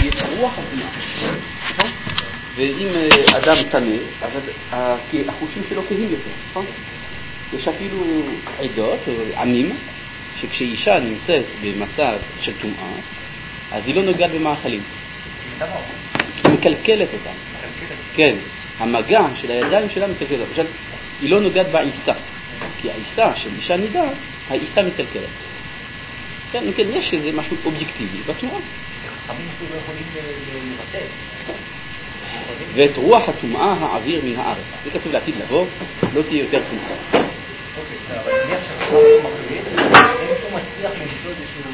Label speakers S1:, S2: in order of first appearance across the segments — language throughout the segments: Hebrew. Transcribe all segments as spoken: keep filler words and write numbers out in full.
S1: יש רוח הטומאה. ואם אדם טמא, אז החושים שלו כהים יותר, נכון? יש אפילו עדות או עמים שכשאישה נמצאת במצב של טומאה, אז היא לא נוגעת במאכלים. היא מקלקלת אותם. כן, המגע של הידיים שלה מקלקלת אותם. למשל, היא לא נוגעת בעיסה, כי העיסה של אישה נידה, העיסה מקלקלת. כן, כן, יש איזה משהו אובייקטיבי בתנועה.
S2: חכמים אפילו לא יכולים לבטל.
S1: ואת רוח הטומאה העביר מן הארץ. זה כתוב לעתיד לבוא, לא תהיה יותר טומאה.
S2: אוקיי, אבל אני עכשיו לא מחליט, אם הוא מצליח למצוא איזשהו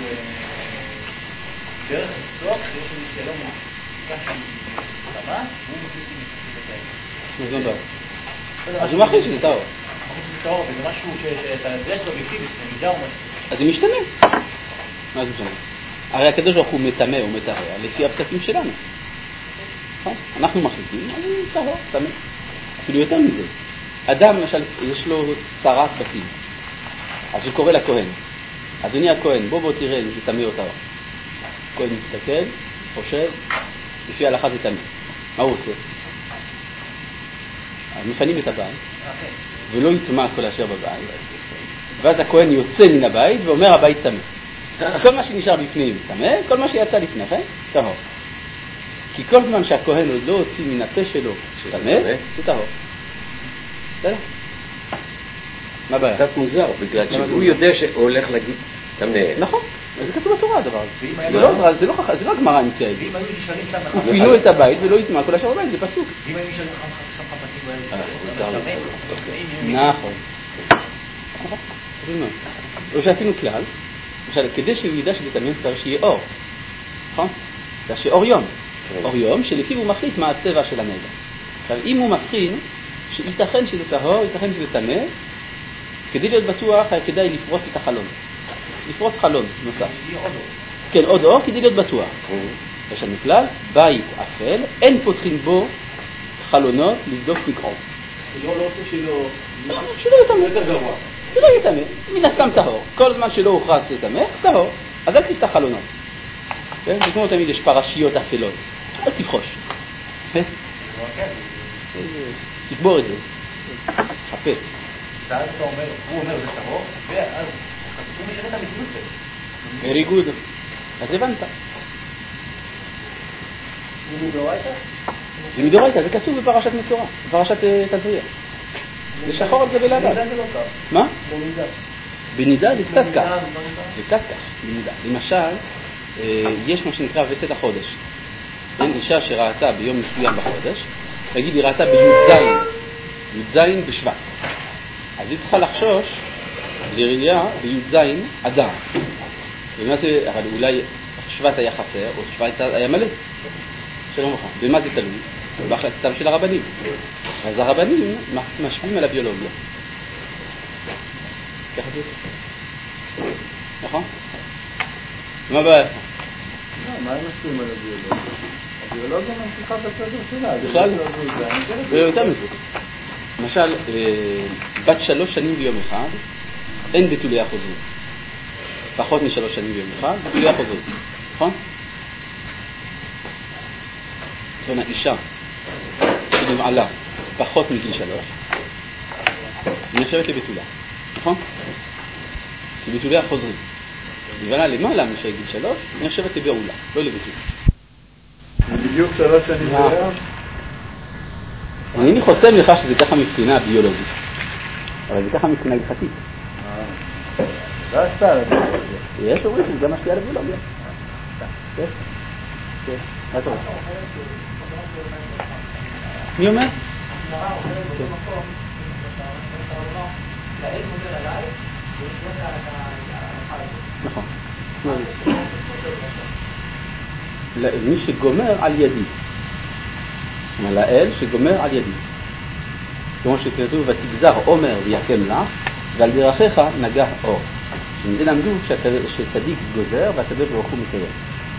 S2: דרך לסלוח, שיש איזשהו שלום כך שהיא תמה, והוא מחליט אם
S1: זה טוב. אז הוא מחליט שזה טהור.
S2: מחליט שזה טהור, וזה משהו שאתה יודע שזה אובייקטיבי, שזה מידה או משהו.
S1: אז זה משתנה. מה זה משתנה? הרי הקדוש ברוך הוא מטמא או מטהר לפי הפסקים שלנו. אנחנו מחליטים, אז הוא טהור, טמא. אפילו יותר מזה. אדם, למשל, יש לו צרת בתים. אז הוא קורא לכהן. אדוני הכהן, בוא בוא תראה אם זה טמא או טהור. הכהן מסתכל, חושב, לפי ההלכה זה טמא. מה הוא עושה? אז מפנים את הבית, ולא יטמא כל אשר בבית. ואז הכהן יוצא מן הבית ואומר הבית טמא. כל מה שנשאר בפנים טמא, כל מה שיצא לפני כן, טהור. כי כל זמן שהכהן עוד לא הוציא מן הפה שלו טמא, זה טהור. בסדר? מה הבעיה?
S3: קצת מוזר, בגלל שהוא יודע שהוא הולך להגיד טמא.
S1: נכון, זה כתוב בתורה הדבר הזה. זה לא הגמרא המציאה את זה. ופינו את הבית ולא יטמא כל אשר בבית, זה פסוק.
S2: ואם היו נשאלים חם חפצים בו,
S1: נכון. או שעשינו כלל, כדי שהוא ידע שזה טמא צריך שיהיה אור. נכון? זה שאור יום. אור יום שלפיו הוא מחליט מה הצבע של הנגע. עכשיו, אם הוא מבחין שייתכן שזה טהור, ייתכן שזה טמא, כדי להיות בטוח, כדאי לפרוץ את החלון. לפרוץ חלון נוסף. כן, עוד אור, כדי להיות בטוח. יש לנו כלל, בית אפל, אין פותחים בו חלונות לבדוק מקרות.
S4: שלא לא רוצה שלא...
S1: שלא יהיה טמא.
S4: יותר גרוע.
S1: שלא יהיה טמא. מן הסתם טהור. כל זמן שלא הוכרז טמא, טהור. אז אל תפתח חלונות. זה כמו תמיד יש פרשיות אפלות. אל תבחוש. תקבור את זה. חפש.
S2: ואז אתה אומר, הוא אומר זה טהור, ואז הוא משנה את המציאות שלו.
S1: very good. אז הבנת.
S2: זה מדאורייתא?
S1: זה מדאורייתא, זה כתוב בפרשת מצורע, בפרשת תזריע. זה שחור על גבי לבן.
S2: בנידה זה לא כך.
S1: מה?
S2: בנידה.
S1: בנידה זה קצת כך. זה קצת כך, בנידה. למשל, יש מה שנקרא וסת החודש. אין אישה שראתה ביום מסוים בחודש, תגיד, היא ראתה בי"ז, י"ז בשבט. אז היא תוכל לחשוש לראייה בי"ז אדם. ומה זה, אבל אולי שבט היה חסר, או שבט היה מלא. שלום לך. במה זה תלוי? בהחלטתם של הרבנים. אז הרבנים משפיעים על הביולוגיה. ככה זה. נכון? מה הבעיה?
S4: מה הם משפיעים על הביולוגיה? הביולוגיה ממשיכה בסדר שלה.
S1: בכלל? ויותר מזה. למשל, בת שלוש שנים ביום אחד, אין בתוליה חוזרים. פחות משלוש שנים ביום אחד, בתוליה חוזרים. נכון? זאת אומרת, אישה שנבעלה פחות מגיל שלוש, היא נחשבת לבתוליה. נכון? כי בתוליה חוזרים. נבעלה למעלה משל גיל שלוש, היא נחשבת לבעולה, לא לבתוליה.
S4: בדיוק שלוש שנים ביום.
S1: אני חותם לך שזה ככה מבחינה ביולוגית, אבל זה ככה מבחינה הלכתית.
S4: לא עשתה על זה.
S1: יש אומרים שזה גם משפיע על הביולוגיה. כן? כן. מה אתה אומר? מי אומר? נכון. מי שגומר על ידי. לאל שגומר על ידי. כמו שכתוב, ותגזר עומר ויקם לך, ועל דרכיך נגע אור. שמזה למדו שצדיק גוזר והקדוש ברוך הוא מקיים.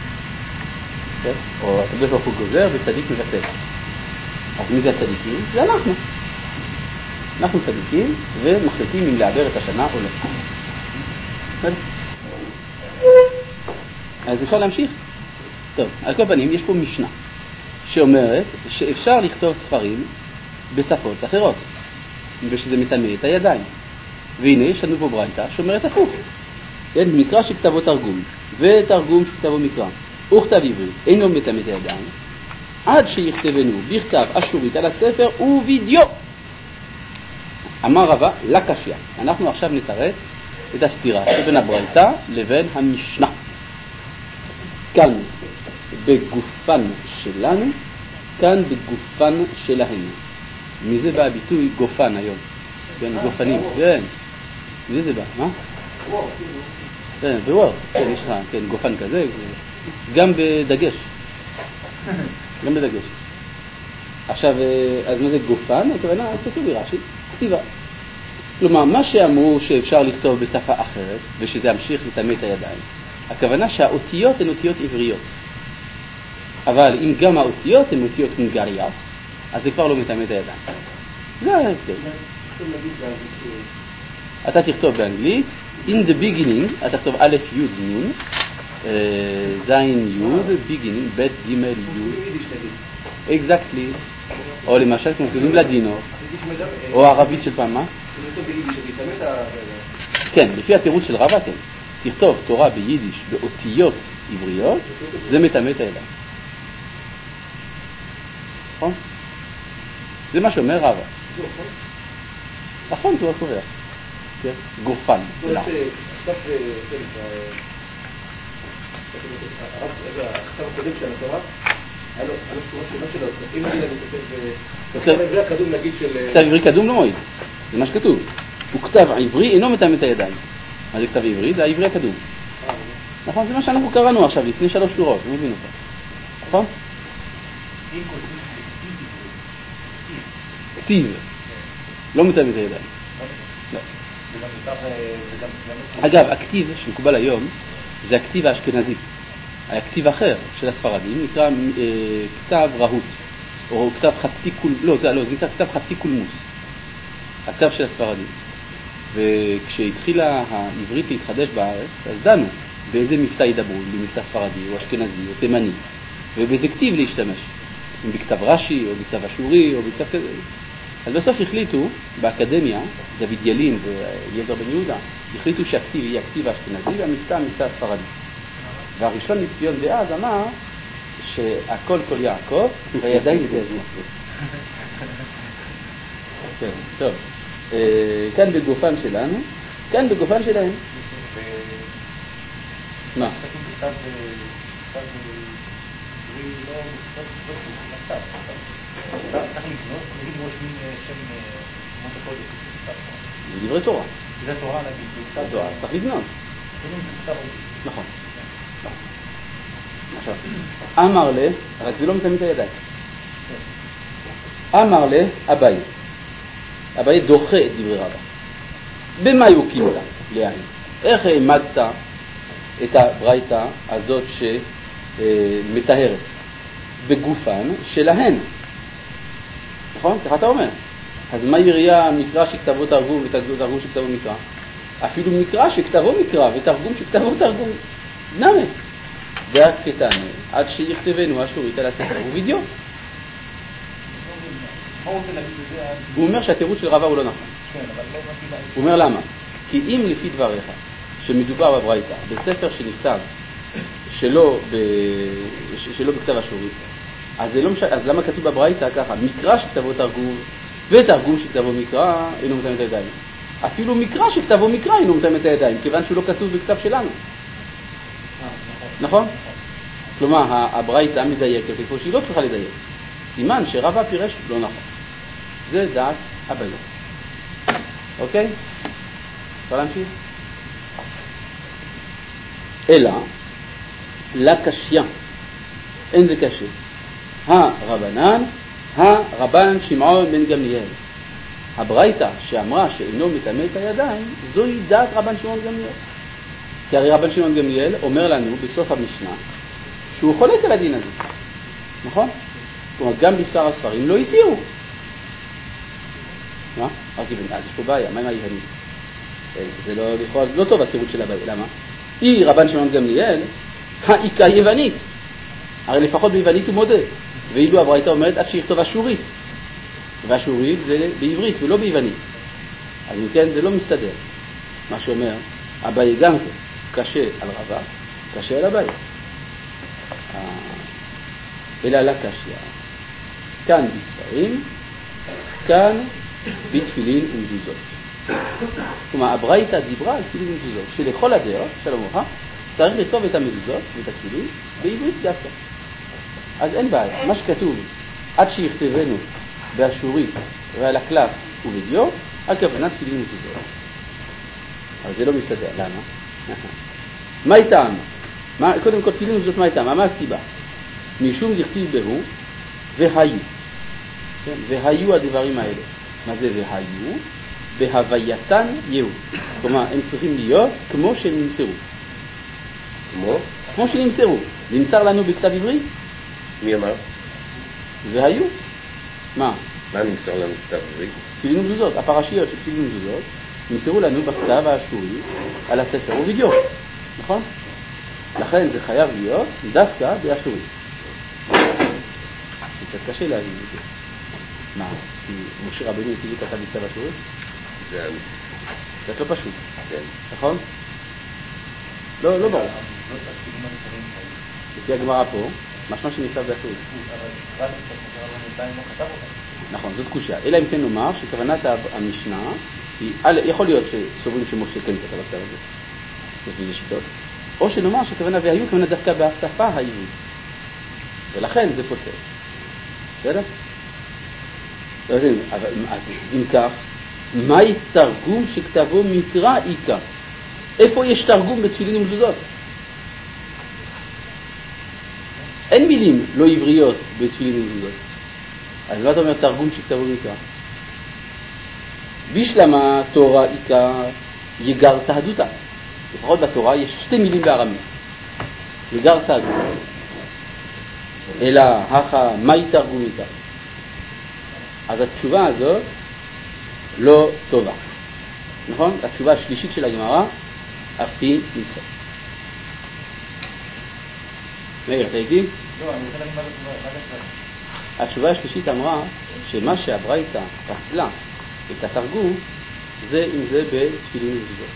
S1: או הקדוש ברוך הוא גוזר וצדיק מבטל. אז מי זה הצדיקים? זה אנחנו. אנחנו צדיקים ומחליטים אם לעבר את השנה או לא. אז אפשר להמשיך. טוב, על כל פנים יש פה משנה שאומרת שאפשר לכתוב ספרים בשפות אחרות ושזה מטמא את הידיים. והנה יש לנו פה ברייתא שאומרת הפוך. כן, מקרא שכתבו תרגום ותרגום שכתבו מקרא וכתב עברית אינו מטמא את הידיים עד שיכתבנו בכתב אשורית על הספר ווידיאו. אמר רבא לקשיא. אנחנו עכשיו נתרץ את הסתירה שבין הברייתא לבין המשנה. כאן בגופן שלנו, כאן בגופן שלהם. מזה בא הביטוי גופן היום. כן, גופנים. כן. מזה זה בא, מה? כן, בוואר. כן, יש לך, כן, גופן כזה. גם בדגש. גם בדגש. עכשיו, אז מה זה גופן? הכוונה, כתוב ברש"י, כתיבה. כלומר, מה שאמרו שאפשר לכתוב בשפה אחרת, ושזה ימשיך לטמא את הידיים, הכוונה שהאותיות הן אותיות עבריות. אבל אם גם האותיות הן אותיות הונגריות, אז זה כבר לא מטמא את הידיים. זה ההבדל. אתה תכתוב באנגלית, in the beginning, אתה תכתוב א' י' נ', זין י', beginning, ב' ג' י', exactly. או למשל כמו כתובים לדינו, או ערבית של פעם, מה? כן, לפי התירוץ של רבא, כן. תכתוב תורה ביידיש באותיות עבריות, זה מטמא את הידיים. נכון? זה מה שאומר רבא. נכון, זה הקובע. גופן.
S2: עכשיו, הכתב הקודם של התורה, היה לו צורה שונה שלו. אם נגיד אני כותב כתב עברי הקדום, נגיד של...
S1: כתב עברי קדום לא מועיל. זה מה שכתוב. הוא כתב עברי אינו מטמא את הידיים. מה זה כתב עברי? זה העברי הקדום. נכון? זה מה שאנחנו קראנו עכשיו, לפני שלוש שורות. אני מבין אותה. נכון? כתיב. לא מטמא את הידיים. לא. אגב, הכתיב שמקובל היום זה הכתיב האשכנזי. הכתיב אחר של הספרדים נקרא אה, כתב רהוט או כתב חצי קול, לא, זה לא, זה נקרא כתב חצי קולמוס. הכתב של הספרדים. וכשהתחילה העברית להתחדש בארץ, אז דנו באיזה מבטא ידברו, במבטא ספרדי או אשכנזי או תימני, ובאיזה כתיב להשתמש. אם בכתב רש"י או בכתב אשורי או בכתב כזה. אז בסוף החליטו באקדמיה, דוד ילין ואליעזר בן יהודה, החליטו שהכתיב יהיה הכתיב האשכנזי והמבטא המבטא הספרדי. והראשון לציון דאז אמר שהכל כל יעקב והידיים ידי הזמן. כן, טוב. כאן בגופן שלנו, כאן בגופן שלהם. מה? זה דברי תורה.
S2: דברי תורה נגיד.
S1: צריך לבנות. נכון. עכשיו, אמר לה, רק זה לא מטמא את הידיים. אמר לה, אביי. אביי דוחה את דברי רבא. במה יוקים אותה? לעין. איך העמדת את הברייתא הזאת שמטהרת? בגופן שלהן. נכון? ככה אתה אומר. אז מה ירייה מקרא שכתבו תרגום ותרגום שכתבו מקרא? אפילו מקרא שכתבו מקרא ותרגום שכתבו תרגום. נמה. דעת קטנה, עד שיכתבנו אשורית על הספר ווידיאו. הוא אומר שהתירוץ של רבא הוא לא נכון. הוא אומר למה? כי אם לפי דבריך שמדובר בברייתא בספר שנכתב שלא, ב... שלא בכתב אשורית, אז, לא מש... אז למה כתוב בברייתא ככה? מקרא שכתבו תרגום ותרגום שכתבו מקרא אינו מטמא את הידיים. אפילו מקרא שכתבו מקרא אינו מטמא את הידיים, כיוון שהוא לא כתוב בכתב שלנו. נכון? כלומר, הברייתא מדייקת איפה שהיא לא צריכה לדייק. סימן שרבא פירש לא נכון. זה דעת אביי. אוקיי? אפשר להמשיך? אלא, לקשיא. אין זה קשה. הרבנן, הרבן שמעון בן גמליאל. הברייתא שאמרה שאינו מטמא את הידיים, זוהי דעת רבן שמעון גמליאל. כי הרי רבן שמעון גמליאל אומר לנו בסוף המשנה שהוא חולק על הדין הזה. נכון? כלומר, גם בשר הספרים לא התירו. מה? אז יש פה בעיה, מה עם היוונית? זה לא, לא טוב התירוץ של הבעיה. למה? היא רבן שמעון גמליאל, האיכה יוונית. הרי לפחות ביוונית הוא מודה, ואילו הברייתא אומרת עד שיכתוב אשורית, ואשורית זה בעברית ולא ביוונית, אז מכן זה לא מסתדר. מה שאומר אביי גם כן קשה על רבה, קשה על אביי, אלא לה קשיא, כאן בספרים, כאן בתפילין ומזוזות. כלומר, הברייתא דיברה על תפילין ומזוזות, שלכל הדעות, שלום וברכה, צריך לכתוב את המזוזות ואת התפילין בעברית דווקא. אז אין בעיה, מה שכתוב עד שיכתבנו באשורית ועל הקלף ובדיו, הכוונה תפילין ומזוזות. אבל זה לא מסתדר, למה? מה איתם? קודם כל תפילין ומזוזות מה איתם? מה הסיבה? משום דכתיב בהו והיו. כן? והיו הדברים האלה. מה זה והיו? בהווייתן יהיו. כלומר, הם צריכים להיות כמו שהם נמסרו.
S3: כמו?
S1: כמו שנמסרו. נמסר לנו בכתב עברי?
S3: מי אמר?
S1: והיו. מה?
S3: מה נמסר לנו בכתב עברי?
S1: תפילין ומזוזות. הפרשיות של תפילין ומזוזות נמסרו לנו בכתב האשורי על הספר ובדיו. נכון? לכן זה חייב להיות דווקא באשורי. זה קצת קשה להבין את זה. מה? כי משה רבנו הציג כתב בכתב אשורי?
S3: זה
S1: זה לא פשוט.
S3: כן.
S1: נכון? לא, לא ברור. לפי הגמרא פה, משמע שנכתב באשורי. נכון, זאת קושיה. אלא אם כן נאמר שכוונת המשנה היא, יכול להיות שסוברים שמשה כן כתב בכתב הזה. יש בזה שיטות. או שנאמר שכוונה והיו כוונה דווקא בשפה העברית. ולכן זה פוסק. בסדר? אז אם כך, מהי תרגום שכתבו מקרא איקה? איפה יש תרגום בתפילין ומזוזות? אין מילים לא עבריות בתפילין ומזוזות. אז מה אתה אומר תרגום שכתבו מקרא? בשלמה תורה איקה יגר סהדותה. לפחות בתורה יש שתי מילים בארמית. יגר סהדותה. אלא הכה מהי תרגום איתה? אז התשובה הזאת לא טובה. נכון? התשובה השלישית של הגמרא אף היא נדחית. מאיר, אתה איתי?
S4: לא, אני רוצה להגיד מה זה.
S1: התשובה השלישית אמרה שמה שהברייתא פסלה את התרגום זה אם זה בתפילין ומזוזות.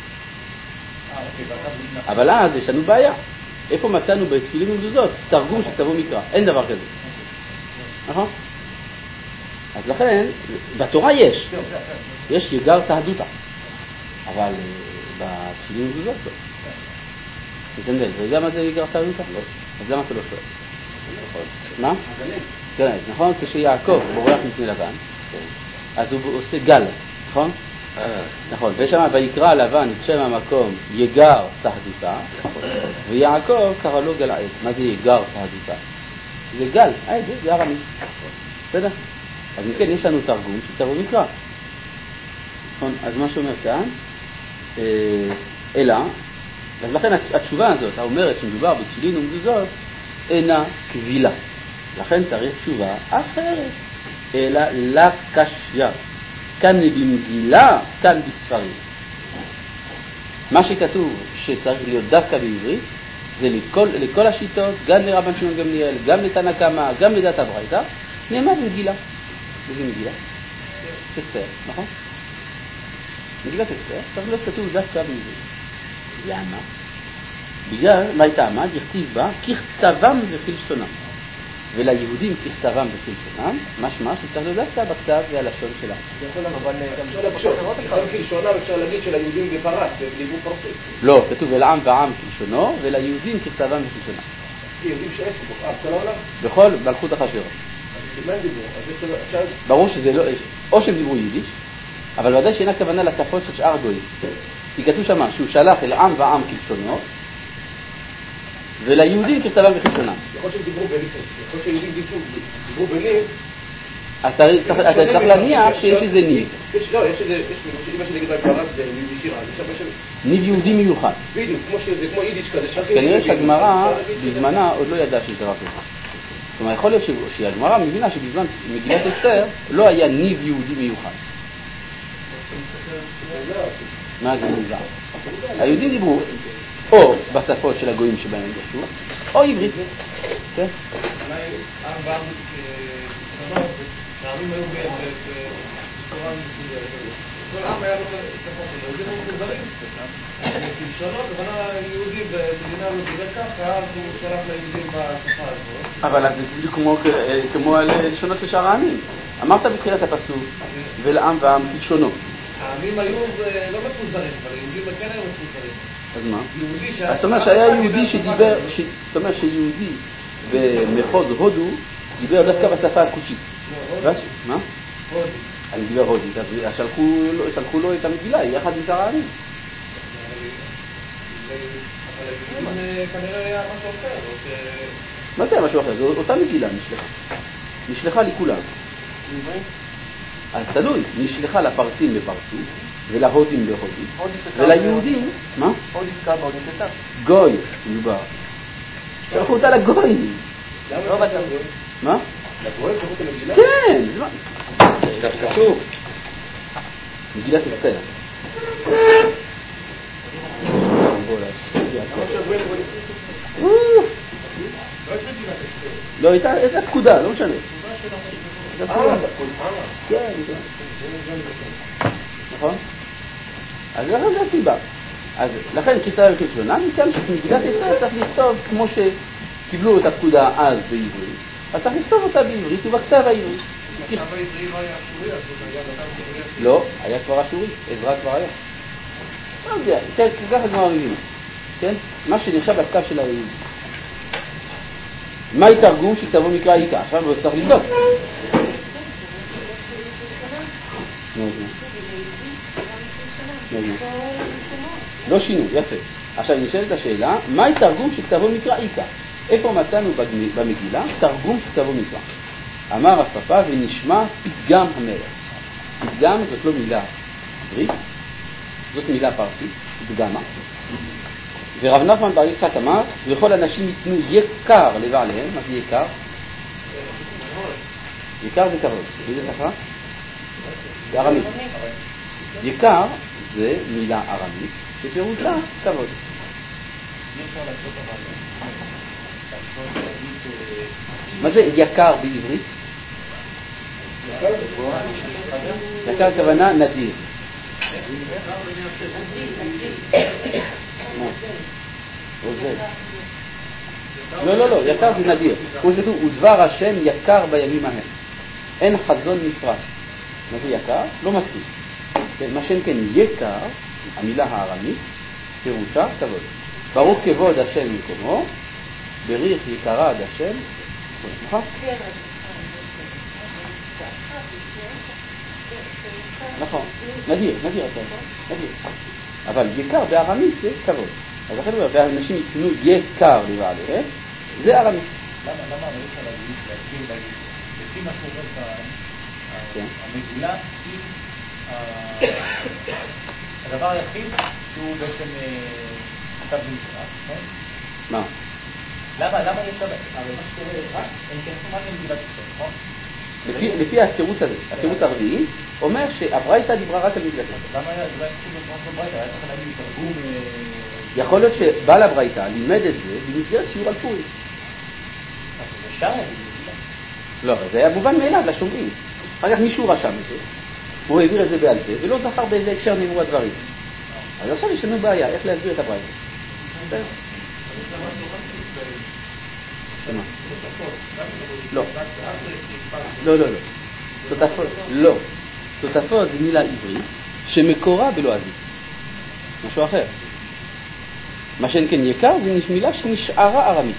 S1: אבל אז יש לנו בעיה. איפה מצאנו בתפילין ומזוזות תרגום שכתבו מקרא? אין דבר כזה. נכון? אז לכן, בתורה יש. יש יגר סהדותה. אבל בתפילין ומזוזות לא. נתנדל, אתה יודע מה זה יגר סהדותה? לא. אז למה אתה לא שואל? מה? גנז, נכון? כשיעקב בורח מפני לבן, אז הוא עושה גל, נכון? נכון, ושם ויקרא לבן את שם המקום יגר סהדותה, ויעקב קרא לו גלעד. מה זה יגר סהדותה? זה גל, אה, זה, זה ארמי. בסדר? אז מכן יש לנו תרגום שכתבו מקרא. נכון, אז מה שאומר כאן, אלא, אז לכן התשובה הזאת, האומרת שמדובר בתפילין ומזוזות, אינה קבילה. לכן צריך תשובה אחרת, אלא לקשיא. כאן במגילה, כאן בספרים. מה שכתוב שצריך להיות דווקא בעברית, זה לכל, לכל השיטות, גם לרבן שמעון גמליאל, גם לתנא קמא, גם לדעת הברייתא, נאמר במגילה. איזה מגילה? אסתר, נכון? מגילת אסתר, צריך להיות כתוב דווקא בעברית. למה? בגלל, מה הייתה עמד? יכתיב בה ככתבם וכלשונם. וליהודים ככתבם וכלשונם, משמע שצריך להיות דווקא בכתב והלשון שלהם.
S2: אבל גם כלשונם אפשר להגיד שליהודים בפרס, בליבו פרסי.
S1: לא, כתוב אל עם ועם כלשונו, וליהודים ככתבם וכלשונם.
S2: יהודים שאיפה פה, אה, כל העולם?
S1: בכל מלכות אחשוורוש.
S2: מה הם דיברו?
S1: ברור שזה לא, או שהם דיברו יידיש, אבל ודאי שאינה כוונה לשפות של שאר גויים. כי כתוב שם שהוא שלח אל עם ועם כלשונו, וליהודים ככתבם וכלשונם.
S2: יכול שהם דיברו בליב, יכול שיהודים דיברו בליב.
S1: אז אתה צריך להניח שיש איזה ניב.
S2: לא, יש איזה, יש מה שנגיד בפרס זה ניב ישירה.
S1: ניב יהודי מיוחד.
S2: בדיוק, כמו שזה, כמו יידיש כזה.
S1: כנראה שהגמרא בזמנה עוד לא ידעה שיש דבר כזה. זאת אומרת, יכול להיות שהגמרא מבינה שבזמן מגילת אסתר לא היה ניב יהודי מיוחד. מה זה מוזר? היהודים דיברו או בשפות של הגויים שבהם הם גשו, או עברית. כן?
S2: אולי עם ועם שונות, העמים היו בתורה מסודרת. כל עם היה לו שפה שלו, יהודים היו מסודרים. כלשונות, אבל היהודי במדינה לא דיבר ככה, אז הוא שלח ליהודים בשפה הזאת.
S1: אבל אז זה בדיוק כמו שונות של שאר העמים. אמרת בתחילת הפסוק, ולעם ועם כלשונות.
S2: העמים היו לא מפוזרים, אבל היהודים כן היו מפוזרים.
S1: אז מה?
S2: יהודי
S1: אז זאת אומרת שהיה יהודי שדיבר, זאת אומרת שיהודי במחוז הודו דיבר דווקא בשפה הכושית. מה?
S2: הודי.
S1: אני דיבר הודית, אז שלחו לו את המגילה יחד עם שאר העמים.
S2: אבל היהודים כנראה היה משהו אחר.
S1: מה זה משהו אחר? זו אותה מגילה נשלחה. נשלחה לכולם. אז תלוי, נשלחה לפרסים בפרסית, ולהודים בהודית, וליהודים, מה?
S4: הודית כמה, הודית יותר.
S1: גוי, מדובר. שלחו אותה לגויים.
S2: למה לא באת לגוי?
S1: מה?
S2: לגוי? שלחו אותה מגילה?
S1: כן, זה מה?
S3: כך כתוב.
S1: מגילת אסתר. לא, הייתה פקודה, לא משנה. כן, נכון? אז לכן זה הסיבה. אז לכן כתב וכלשונה, מכאן שמגילת אסתר צריך לכתוב כמו שקיבלו את הפקודה אז בעברית, אז צריך לכתוב אותה בעברית ובכתב העברית.
S2: הכתב העברי לא היה אשורי, אז זה היה כתב עברי.
S1: לא, היה כבר אשורי, עזרא כבר היה. לא יודע, ככה כמו הרגילים, כן? מה שנחשב בכתב של היהודים. מה יתרגום שכתבו מקרא איכה? עכשיו הוא צריך לבדוק. לא שינו, יפה. עכשיו נשאלת השאלה, מה יתרגום שכתבו מקרא איכה? איפה מצאנו במגילה תרגום שכתבו מקרא? אמר רב פאפא ונשמע פתגם המלך. פתגם זאת לא מילה עברית, זאת מילה פרסית, פתגמה. ורב נחמן בר יצחק אמר, וכל אנשים ייתנו יקר לבעליהם. מה זה יקר? יקר זה כבוד. באיזה שפה? בארמית. יקר זה מילה ארמית שפירושה כבוד. מה זה יקר בעברית? יקר כוונה נדיר. לא, לא, לא, יקר זה נדיר. הוא כתוב, ודבר השם יקר בימים ההם. אין חזון נפרץ. מה זה יקר? לא מספיק. מה שאין כן יקר, המילה הארמית, פירושה כבוד. ברוך כבוד השם במקומו, בריך יקרה עד השם. נכון? נכון. נדיר, נדיר אתה. נדיר. אבל יקר בארמית זה כבוד. אז לכן הוא אומר, ואנשים יקנו יקר לבעליהם, זה ארמית.
S4: למה? למה אני רוצה להגיד, להגיד, להגיד, לפי מה שאומר כאן, המגילה היא הדבר היחיד שהוא בעצם כתב במקרא, נכון?
S1: מה?
S4: למה? למה יש שם? אבל מה שקורה, הם כנסו מה זה מגילת אסתר, נכון?
S1: לפי התירוץ הזה, התירוץ הרביעי, אומר שהברייתא דיברה רק על מגילת אסתר.
S4: למה היה? זה לא היה כתוב רק בברייתא, היה צריך להגיד תרגום...
S1: יכול להיות שבעל הברייתא לימד את זה במסגרת שיעור על פורים.
S4: אז אפשר להגיד מגילה?
S1: לא, זה היה מובן מאליו לשומעים. אחר כך מישהו רשם את זה, הוא העביר את זה בעל פה, ולא זכר באיזה הקשר נאמרו הדברים. אז עכשיו יש לנו בעיה, איך להסביר את הברייתא. שמה? לא. לא, לא, לא. תותפות, לא. תותפות זה מילה עברית שמקורה בלועזית. משהו אחר. מה שאין כן יקר זה מילה שנשארה ארמית.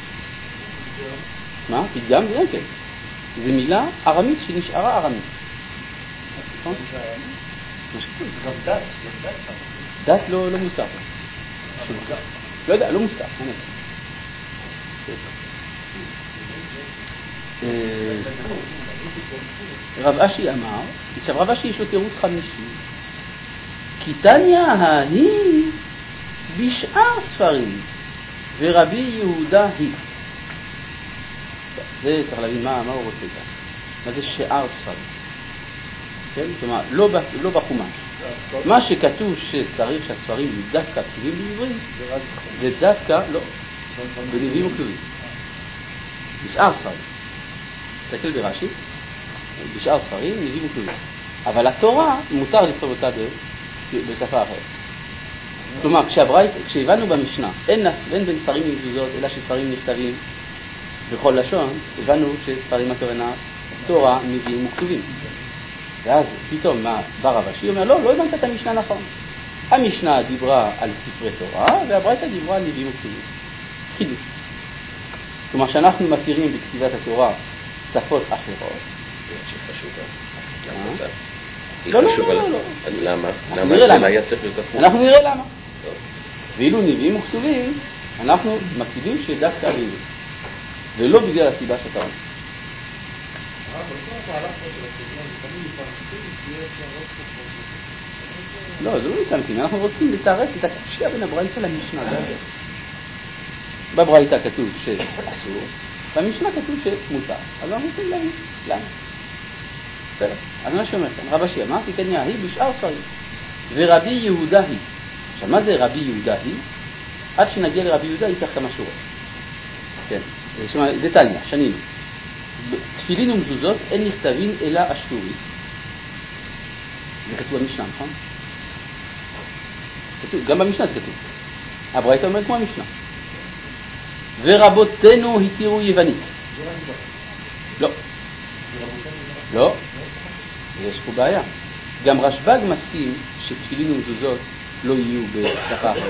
S1: מה? פתגם זה כן. זה מילה ארמית שנשארה ארמית. נכון?
S4: גם דת,
S1: דת לא מוזכר. לא יודע, לא מוזכר. רב אשי אמר, עכשיו רב אשי יש לו תירוץ חמישי, כי תניא ההיא בשאר ספרים ורבי יהודה היא. זה צריך להבין מה, מה הוא רוצה כאן. מה זה שאר ספרים? כן? זאת אומרת, לא, לא בחומש. מה שכתוב שצריך שהספרים דווקא כתובים בעברית, זה דווקא, לא, בנביאים וכתובים. בשאר ספרים. תסתכל ברש"י, בשאר ספרים, נביאים וכתובים. אבל התורה מותר לכתוב אותה בשפה אחרת. כלומר, כשהברית, כשהבנו במשנה, אין, אין בין ספרים מזוזות, אלא שספרים נכתבים בכל לשון, הבנו שספרים הכוונה תורה, נביאים וכתובים. ואז פתאום מה בא רב אשי אומר, לא, לא הבנת את המשנה נכון. המשנה דיברה על ספרי תורה, והברייתא דיברה על נביאים וכתובים. חידוש. כלומר, שאנחנו מכירים בכתיבת התורה שפות אחרות.
S3: שהיא חשובה.
S1: אה?
S3: היא
S1: לא, לא,
S3: חשובה
S1: לא,
S3: לך.
S1: לא.
S3: אז למה?
S1: אנחנו
S3: למה
S1: נראה
S3: זה
S1: למה.
S3: היה צריך להיות הפוך?
S1: אנחנו נראה למה.
S3: טוב.
S1: ואילו נביאים וכתובים, אנחנו מקפידים שדווקא בעברית. ולא בגלל הסיבה שאתה אומר. לא, זה לא מסמכים, אנחנו רוצים לתארץ את הקושיה בין הברייתא למשנה. בברייתא כתוב שאסור, במשנה כתוב שמותר. אז אנחנו רוצים להבין למה. בסדר. אז מה שאומר כאן, רב אשי, אמרתי כאן היא בשאר ספרים. ורבי יהודה היא. עכשיו, מה זה רבי יהודה היא? עד שנגיע לרבי יהודה ייקח כמה שורות. כן, דתניא, שנינו. תפילין ומזוזות אין נכתבים אלא אשורי. זה כתוב במשנה, נכון? כתוב, גם במשנה זה כתוב. הברייתא אומר כמו המשנה. ורבותינו התירו יוונית. לא. לא. יש פה בעיה. גם רשב"ג מסכים שתפילין ומזוזות לא יהיו בשפה אחרת.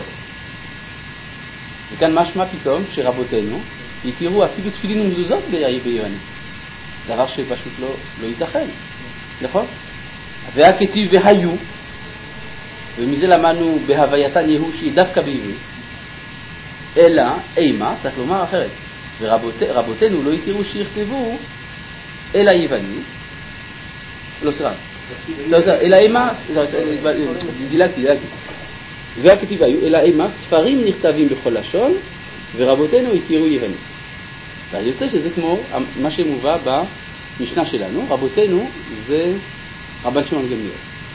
S1: וכאן משמע פתאום שרבותינו התירו אפילו תפילין ומזוזות ביוונית. דבר שפשוט לא, לא ייתכן. נכון? והכתיב והיו, ומזה למדנו בהווייתן יהוא שהיא דווקא בעברית, אלא אימה, צריך לומר אחרת. ורבותינו לא התירו שיכתבו אלא יוונית. לא סליחה. אלא אימה, דילגתי, דילגתי. והכתיב היו, אלא אימה, ספרים נכתבים בכל לשון, ורבותינו התירו יוונית. ואני רוצה שזה כמו מה שמובא במשנה שלנו, רבותינו זה רבן שמעון גמליאל.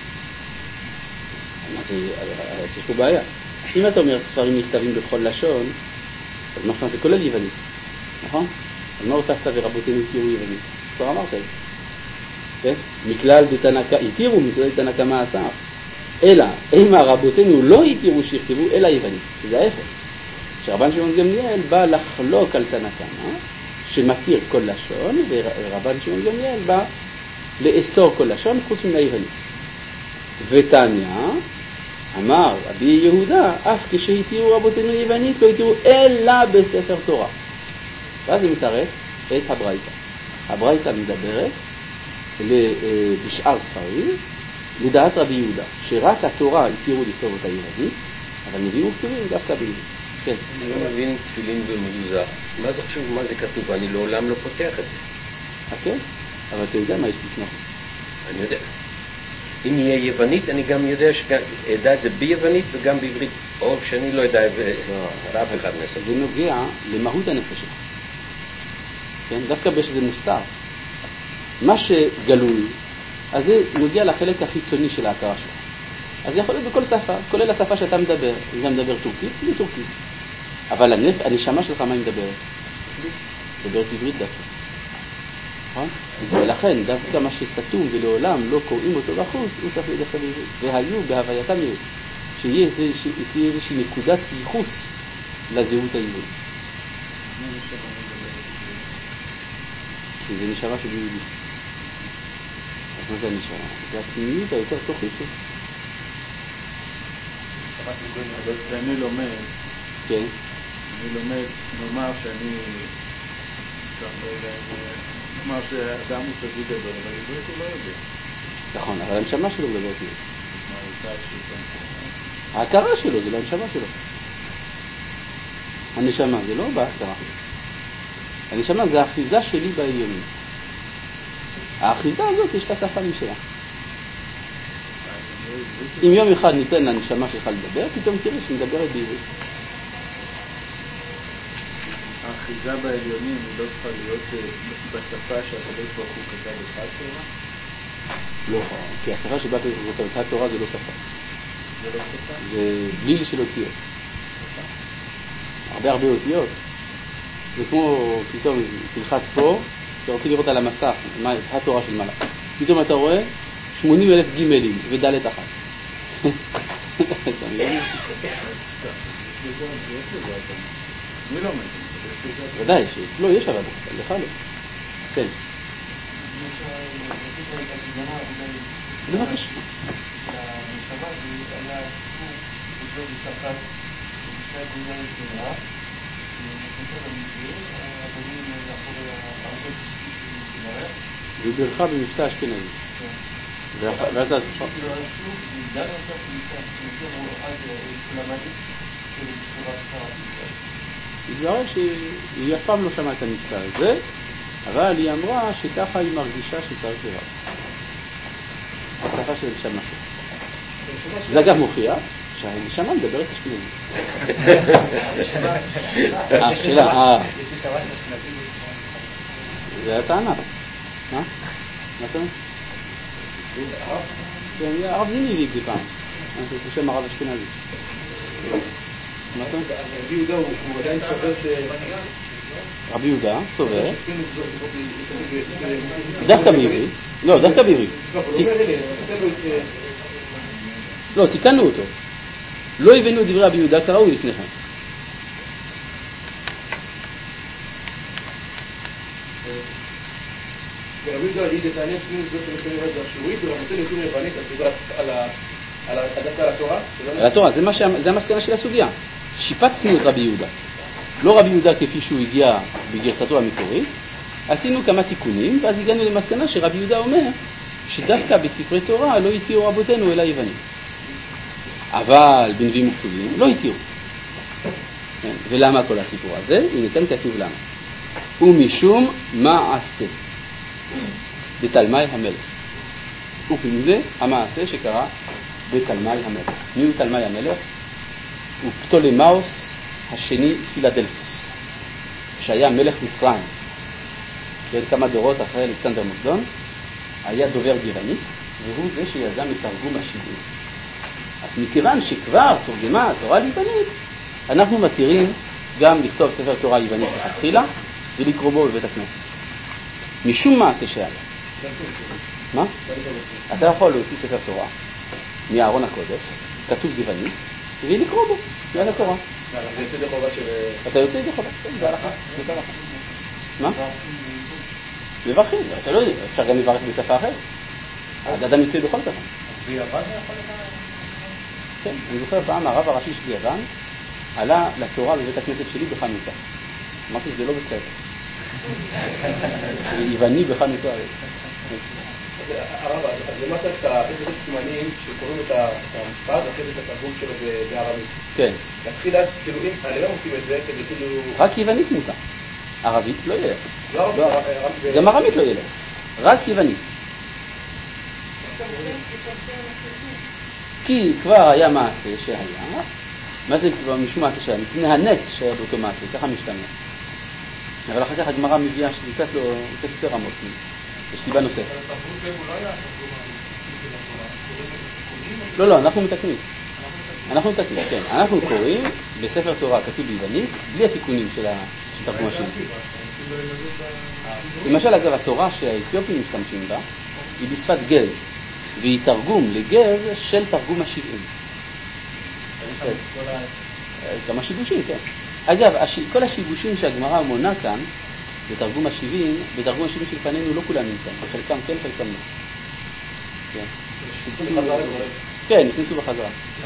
S1: יש פה בעיה. אם אתה אומר ספרים נכתבים בכל לשון, אז משמע זה כולל יוונית, נכון? אז מה הוספת ורבותינו התירו יוונית? כבר אמרת את זה. כן? מכלל דתנא התירו, מכלל דתנא קמא אסר. אלא, אימה רבותינו לא התירו שיכתבו אלא יוונית. זה ההפך. שרבן שמעון גמליאל בא לחלוק על תנא קמא, שמתיר כל לשון, ורבן שמעון גמליאל בא לאסור כל לשון חוץ מן היוונית. ותניא אמר רבי יהודה, אף כשהתירו רבותינו יוונית לא התירו אלא בספר תורה. ואז הוא מתארץ את הברייתא. הברייתא מדברת בשאר ספרים לדעת רבי יהודה, שרק התורה התירו לכתוב אותה יוונית, אבל נביאים וכתובים דווקא בעברית. כן.
S3: אני לא מבין תפילין ומזוזה. מה זה חשוב? מה זה כתוב? אני לעולם לא פותח את זה.
S1: כן, אבל אתה יודע מה יש לפני.
S3: אני יודע. אם יהיה יוונית, אני גם יודע שאדע את זה ביוונית וגם בעברית. או שאני לא יודע את זה באף אחד נסע.
S1: זה נוגע למהות הנפש שלך. כן, דווקא בשזה מוסתר. מה שגלוי, אז זה נוגע לחלק החיצוני של ההכרה שלך. אז זה יכול להיות בכל שפה, כולל השפה שאתה מדבר. אם אתה מדבר טורקית, זה טורקית. אבל הנפ... הנשמה שלך מה היא מדברת? מדברת עברית דווקא. נכון? ולכן דווקא מה שסתום ולעולם לא קוראים אותו בחוץ, הוא צריך לדבר בעברית. והיו בהווייתם יהוד, שיהיה איזושהי, איזושהי נקודת ייחוס לזהות העברית. כי זה נשמה של יהודי. אז מה זה הנשמה? זה הפנימיות היותר תוכית שלו.
S4: ואני לומד,
S1: כן.
S4: אני לומד, נאמר שאני, נאמר שאדם הוא צדיק גדול, אבל עברית הוא לא יודע.
S1: נכון, אבל הנשמה שלו מדברת עברית.
S4: מה הוא עושה?
S1: ההכרה שלו זה לא הנשמה שלו. הנשמה זה לא בהכרה. הנשמה זה האחיזה שלי בעליונים. האחיזה הזאת יש לה שפה משלה. אם יום אחד ניתן לנשמה שלך לדבר, פתאום תראה שמדברת בעברית.
S4: האחיזה בעליונים היא לא צריכה להיות בשפה שהקדוש ברוך הוא כתב את התורה?
S1: לא, כי השפה שבה הקדוש ברוך הוא כתב את התורה זה לא שפה.
S4: זה לא שפה?
S1: זה בליל של אותיות. הרבה הרבה אותיות. זה כמו פתאום תלחץ פה, אתה רוצה לראות על המסך מה התורה של מעלה. פתאום אתה רואה שמונים אלף גימלים ודלת אחת. ודאי, לא, יש אבל, לך לא. כן. בבקשה. היא ברכה במבטא אשכנזי. ואז אז התברר שהיא אף פעם לא שמעה את המבטא הזה, אבל היא אמרה שככה היא מרגישה שצריך לראות. השפה של הנשמה. זה אגב מוכיח שהנשמה מדברת אשכנזית. אה, שאלה, אה. זה הטענה. מה? מה אתה אומר? כן, הרב זיני הביא את זה פעם. אני חושב הרב אשכנזי. מה אתה אומר?
S2: רבי יהודה הוא עדיין סובר ש...
S1: רבי יהודה סובר. דווקא בעברית. לא, דווקא בעברית. לא, תיקנו אותו. לא הבאנו דברי רבי יהודה כראוי לפניכם.
S2: רבי יהודה יגיד את העניין שני נקודות שנתונים רד והשיעורית, ורבותינו נתונים לבנית דווקא על התורה?
S1: על התורה, זה המסקנה של הסוגיה. שיפצנו את רבי יהודה. לא רבי יהודה כפי שהוא הגיע בגרסתו המקורית, עשינו כמה תיקונים, ואז הגענו למסקנה שרבי יהודה אומר שדווקא בספרי תורה לא התירו רבותינו אלא יוונים. אבל בנביאים וכתובים לא התירו. ולמה כל הסיפור הזה? הנה כאן כתוב למה. ומשום מעשה בתלמי המלך. ובזה המעשה שקרה בתלמי המלך. מי הוא תלמי המלך? הוא פטולמאוס השני פילדלפוס, שהיה מלך מצרים. בין כמה דורות אחרי אלכסנדר מוקדון, היה דובר גרמנית, והוא זה שיזם את תרגום השבעים. אז מכיוון שכבר תורגמה התורה ליוונית, אנחנו מתירים גם לכתוב ספר תורה יוונית בתחילה, ולקרוא בו בבית הכנסת. משום מעשה שהיה. מה? אתה יכול להוציא ספר תורה מארון הקודש, כתוב יוונית, ולקרוא בו, זה על התורה.
S2: זה יוצא דחובה של...
S1: אתה יוצא דחובה, זה הלכה, זה הלכה. מה? מברכים, אתה לא יודע, אפשר גם לברך בשפה אחרת. אז אדם יוצא בכל דבר.
S2: ביוון יכול לברך?
S1: כן, אני זוכר פעם הרב הראשי של יוון עלה לתורה בבית הכנסת שלי בחנוכה. אמרתי שזה לא בסדר. יווני בחנוכה.
S2: הרב, אז למעשה שאתה איזה סימנים שקוראים את המשפט ואחרי זה את התרגום שלו בערבית.
S1: כן.
S2: להתחילה, כאילו, אם הם עושים את זה, כדי כאילו...
S1: רק יוונית מותר. ערבית לא ילך. גם ערבית לא ילך. רק יוונית. כי כבר היה מעשה שהיה, מה זה כבר משום מעשה שהיה? מפני הנס שהיה באותו מעשה, ככה משתמע. אבל אחר כך הגמרא מביאה שזה קצת לא, קצת יותר עמוק. יש סיבה נוספת. לא, לא, אנחנו מתקנים. אנחנו מתקנים, כן. אנחנו קוראים בספר תורה כתוב ביוונית, בלי התיקונים של תרגום השבעים. למשל, אגב, התורה שהאתיופים משתמשים בה, היא בשפת גז. והיא תרגום לגז של תרגום השבעים. כמה שיבושים, כן. אגב, כל השיבושים שהגמרא מונה כאן, בתרגום השבעים, בתרגום השבעים של פנינו לא כולם נמצאים, חלקם כן, חלקם לא. כן, נכנסו בחזרה.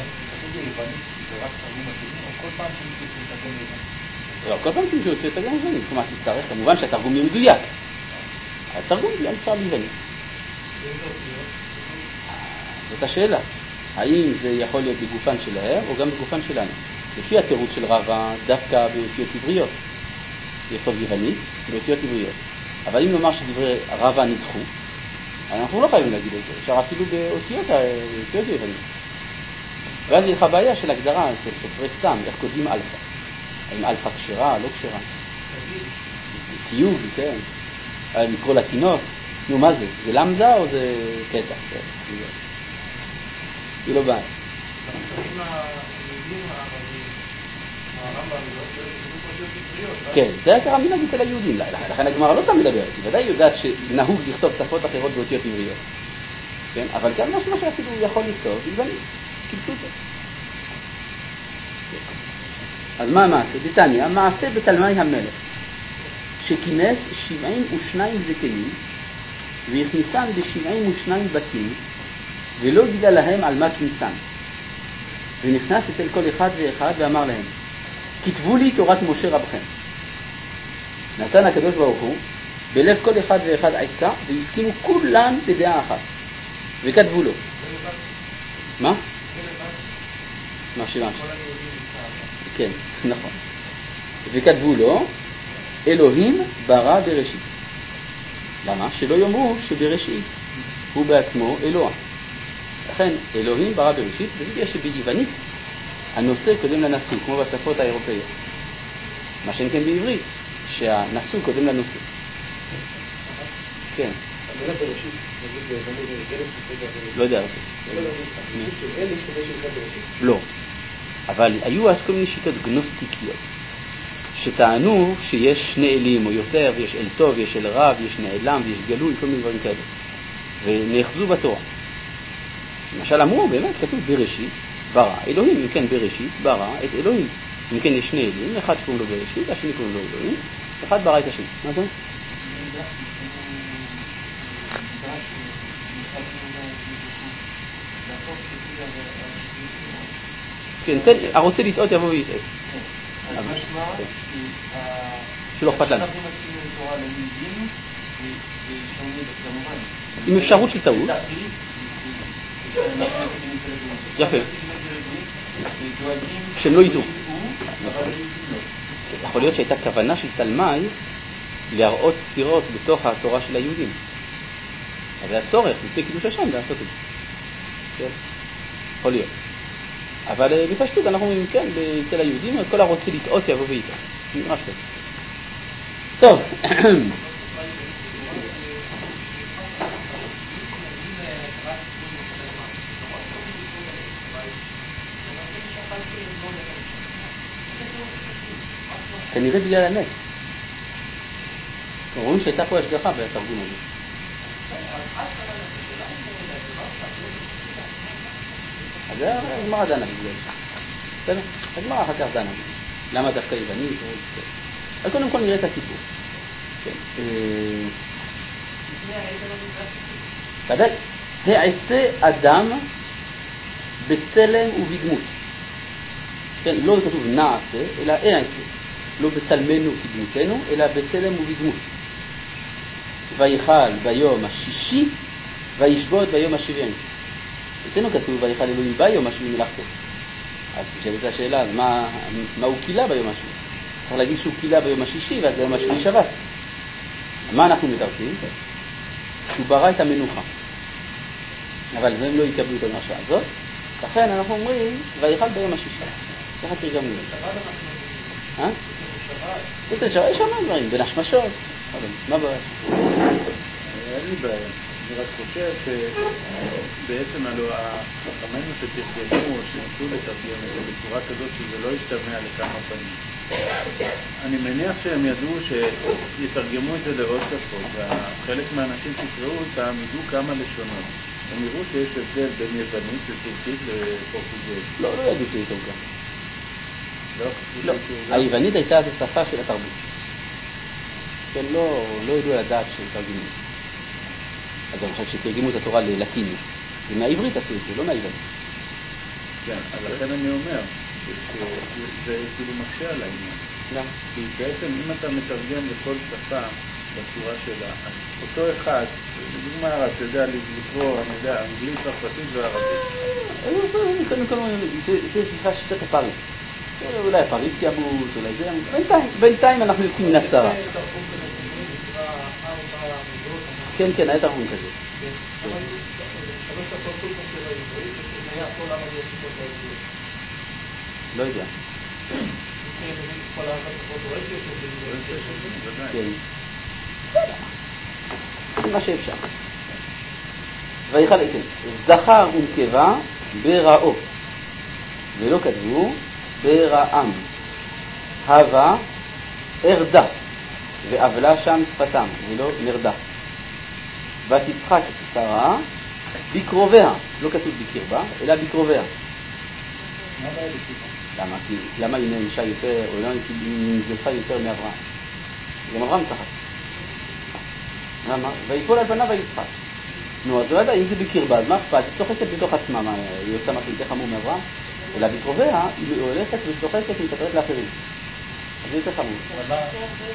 S1: לא, כל פעם שמישהו יוצא את התרגום השבעים, כלומר, תצטרך, כמובן שהתרגום יהיה מדויק. התרגום יהיה אפשר ביוונית. זאת השאלה, האם זה יכול להיות בגופן שלהם או גם בגופן שלנו? לפי התירוץ של רבא, דווקא באותיות עבריות. לכתוב יוונית באותיות עבריות. אבל אם נאמר שדברי רבא נדחו, אנחנו לא חייבים להגיד את זה, אפשר אפילו באותיות יוונית. ואז יש לך בעיה של הגדרה, של סופרי סתם, איך כותבים אלפא. האם אלפא כשרה, לא כשרה? תיוג, כן. לקרוא לתינוק. נו, מה זה? זה למזה או זה קטע? היא לא באה. כן, זה היה מנהג אצל היהודים, לכן הגמרא לא סתם מדברת, היא ודאי יודעת שנהוג לכתוב שפות אחרות באותיות עבריות, כן? אבל כאן משהו שאפילו יכול לכתוב, בלבנית, כיבסו אותו. אז מה המעשה? דתניא, מעשה בתלמי המלך, שכינס שבעים ושניים זקנים, והכניסן בשבעים ושניים בתים, ולא גילה להם על מה כניסן. ונכנס אצל כל אחד ואחד ואמר להם, כתבו לי תורת משה רבכם. נתן הקדוש ברוך הוא בלב כל אחד ואחד עצה, והסכימו כולן לדעה אחת, וכתבו לו. מה? מה שירה? כן, נכון. וכתבו לו, אלוהים ברא בראשית. למה? שלא יאמרו שבראשית הוא בעצמו אלוה. לכן אלוהים ברא בראשית, וזה יש שביוונית הנושא קודם לנשוא, כמו בשפות האירופאיות. מה שאין כן בעברית, שהנשוא קודם לנושא. כן.
S2: המילה בראשית, נגיד ביוונית, זה גלם שפות
S1: לא יודע. לא. אבל היו אז כל מיני שיטות גנוסטיקיות, שטענו שיש שני אלים או יותר, ויש אל טוב, יש אל רע, ויש נעלם, ויש גלוי, כל מיני דברים כאלה. ונאחזו בתורה. למשל אמרו, באמת, כתוב בראשית, ברא, אלוהים, אם כן בראשית, ברא את אלוהים. אם כן יש שני אלים, אחד שקוראים לו בראשית, השני קוראים לו אלוהים, אחד ברא את השני. מה זה? כן, תן, הרוצה לטעות יבוא ויטעה.
S4: אז משמע,
S1: שלא אכפת לנו. עם אפשרות של טעות. יפה. שהם לא יטעו. יכול להיות שהייתה כוונה של תלמי להראות סתירות בתוך התורה של היהודים. אז היה צורך לפני קידוש השם לעשות את זה. כן? יכול להיות. אבל בפשטות אנחנו אומרים, כן, אצל היהודים כל הרוצה לטעות יבוא ויטעה. נראה שלא. טוב. כנראה בגלל הנס. רואים שהייתה פה השגחה בתרגום הזה. אז זה הגמרא דנה בגלל זה. בסדר? הגמרא אחר כך דנה. למה דווקא יוונית? אז קודם כל נראה את הסיפור. ודאי, העשה אדם בצלם ובדמות. כן, לא כתוב נעשה, אלא העשה. לא בצלמנו כדמותנו, אלא בצלם ובדמות. ויחל ביום השישי, וישבות ביום השבעים. אצלנו כתוב, ויחל אלוהים ביום השביעי מלאכתו. אז תשאלת השאלה, אז מה, מה הוא קילה ביום השביעי? צריך להגיד שהוא קילה ביום השישי, ואז ביום השביעי שבת. מה אנחנו מתרצים? שהוא ברא את המנוחה. אבל הם לא יקבלו את המרשה הזאת. לכן אנחנו אומרים, ויחל ביום השישי. ככה תרגמנו. אה? בסדר, שבת יש המון דברים, בין השמשות. מה בעיה?
S4: אין לי בעיה. אני רק חושב שבעצם הלוא החכמינו שתרגמו או שניסו לתרגם את זה בצורה כזאת שזה לא ישתמע לכמה פנים. אני מניח שהם ידעו שיתרגמו את זה לעוד שפות, וחלק מהאנשים שיקראו אותם ידעו כמה לשונות. הם יראו שיש הבדל בין יוונית לטורקית לפורטוגזית.
S1: לא, לא ידעו שזה תורגם.
S4: לא?
S1: לא. היוונית הייתה אז השפה של התרבות. כן, לא, לא ידעו לדעת שתרגמו. אז אני חושב שתרגמו את התורה ללטינית. ומהעברית עשו את זה, לא מהיוונית.
S4: כן, אז לכן אני אומר שזה כאילו מקשה על העניין.
S1: למה?
S4: כי בעצם אם אתה מתרגם לכל שפה בצורה שלה, אז אותו אחד, לדוגמה, אתה יודע לקרוא, אני יודע, אנגלית, צרפתית וערבית.
S1: קודם כל, זה סליחה שיטת הפריץ. אולי הפריץ ימות, אולי זה ימות. בינתיים אנחנו יוצאים מן הצרה. כן, כן, היה תרגום כזה. לא יודע. כן. זה מה שאפשר. ויחל איתן, זכר ונקבה ברעו, ולא כתבו ברעם. הווה ארדה, ואבלה שם שפתם, ולא נרדה. ותצחק שרה בקרוביה, לא כתוב בקרבה, אלא בקרוביה.
S4: מה הבעיה בקרבה?
S1: למה? כי למה היא נענשה יותר, או למה היא נזפה יותר מאברהם? גם אברהם צחק. למה? ויפול על פניו ויצחק. נו, אז לא יודע, אם זה בקרבה, אז מה אכפת? היא צוחקת בתוך עצמה, מה, היא יוצאה משהו יותר חמור מאברהם? אלא בקרוביה היא הולכת וצוחקת ומספרת לאחרים. אז זה יותר חמור.
S5: אבל מה?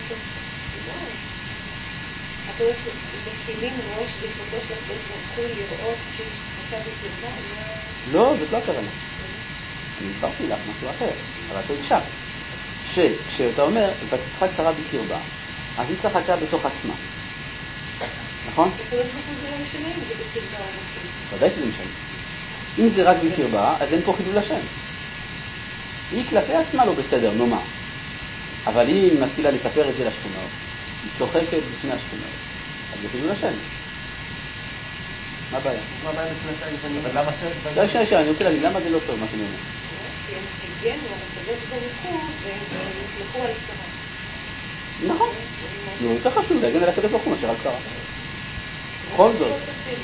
S5: אתה רואה שמקילים ראש בפרדו של הקדוש ברוך הוא לראות שעשה בקרבה?
S1: לא, זאת לא הכוונה. אני הסברתי לך משהו אחר, אבל אתה הקשבת. שכשאתה אומר, ותצחק שרה בקרבה, אז היא צחקה בתוך עצמה. נכון?
S5: הקדוש ברוך הוא זה לא משנה אם זה בקרבה או בקרבה.
S1: ודאי שזה משנה. אם זה רק בקרבה, אז אין פה חילול השם. היא כלפי עצמה לא בסדר, נאמר. אבל היא מתחילה לספר את זה לשכונות, היא צוחקת בפני השכונות, אז זה חילול השם. מה הבעיה?
S2: מה הבעיה בפני היוונים?
S5: אבל למה
S1: שי שי שי, אני רוצה להגיד, למה זה לא טוב מה שאני אומר?
S5: כי הם הגנו על הקדוש ברוך הוא והם נסמכו על שרה.
S1: נכון. נו, יותר חשוב להגן על הקדוש ברוך הוא מאשר על שרה. בכל זאת.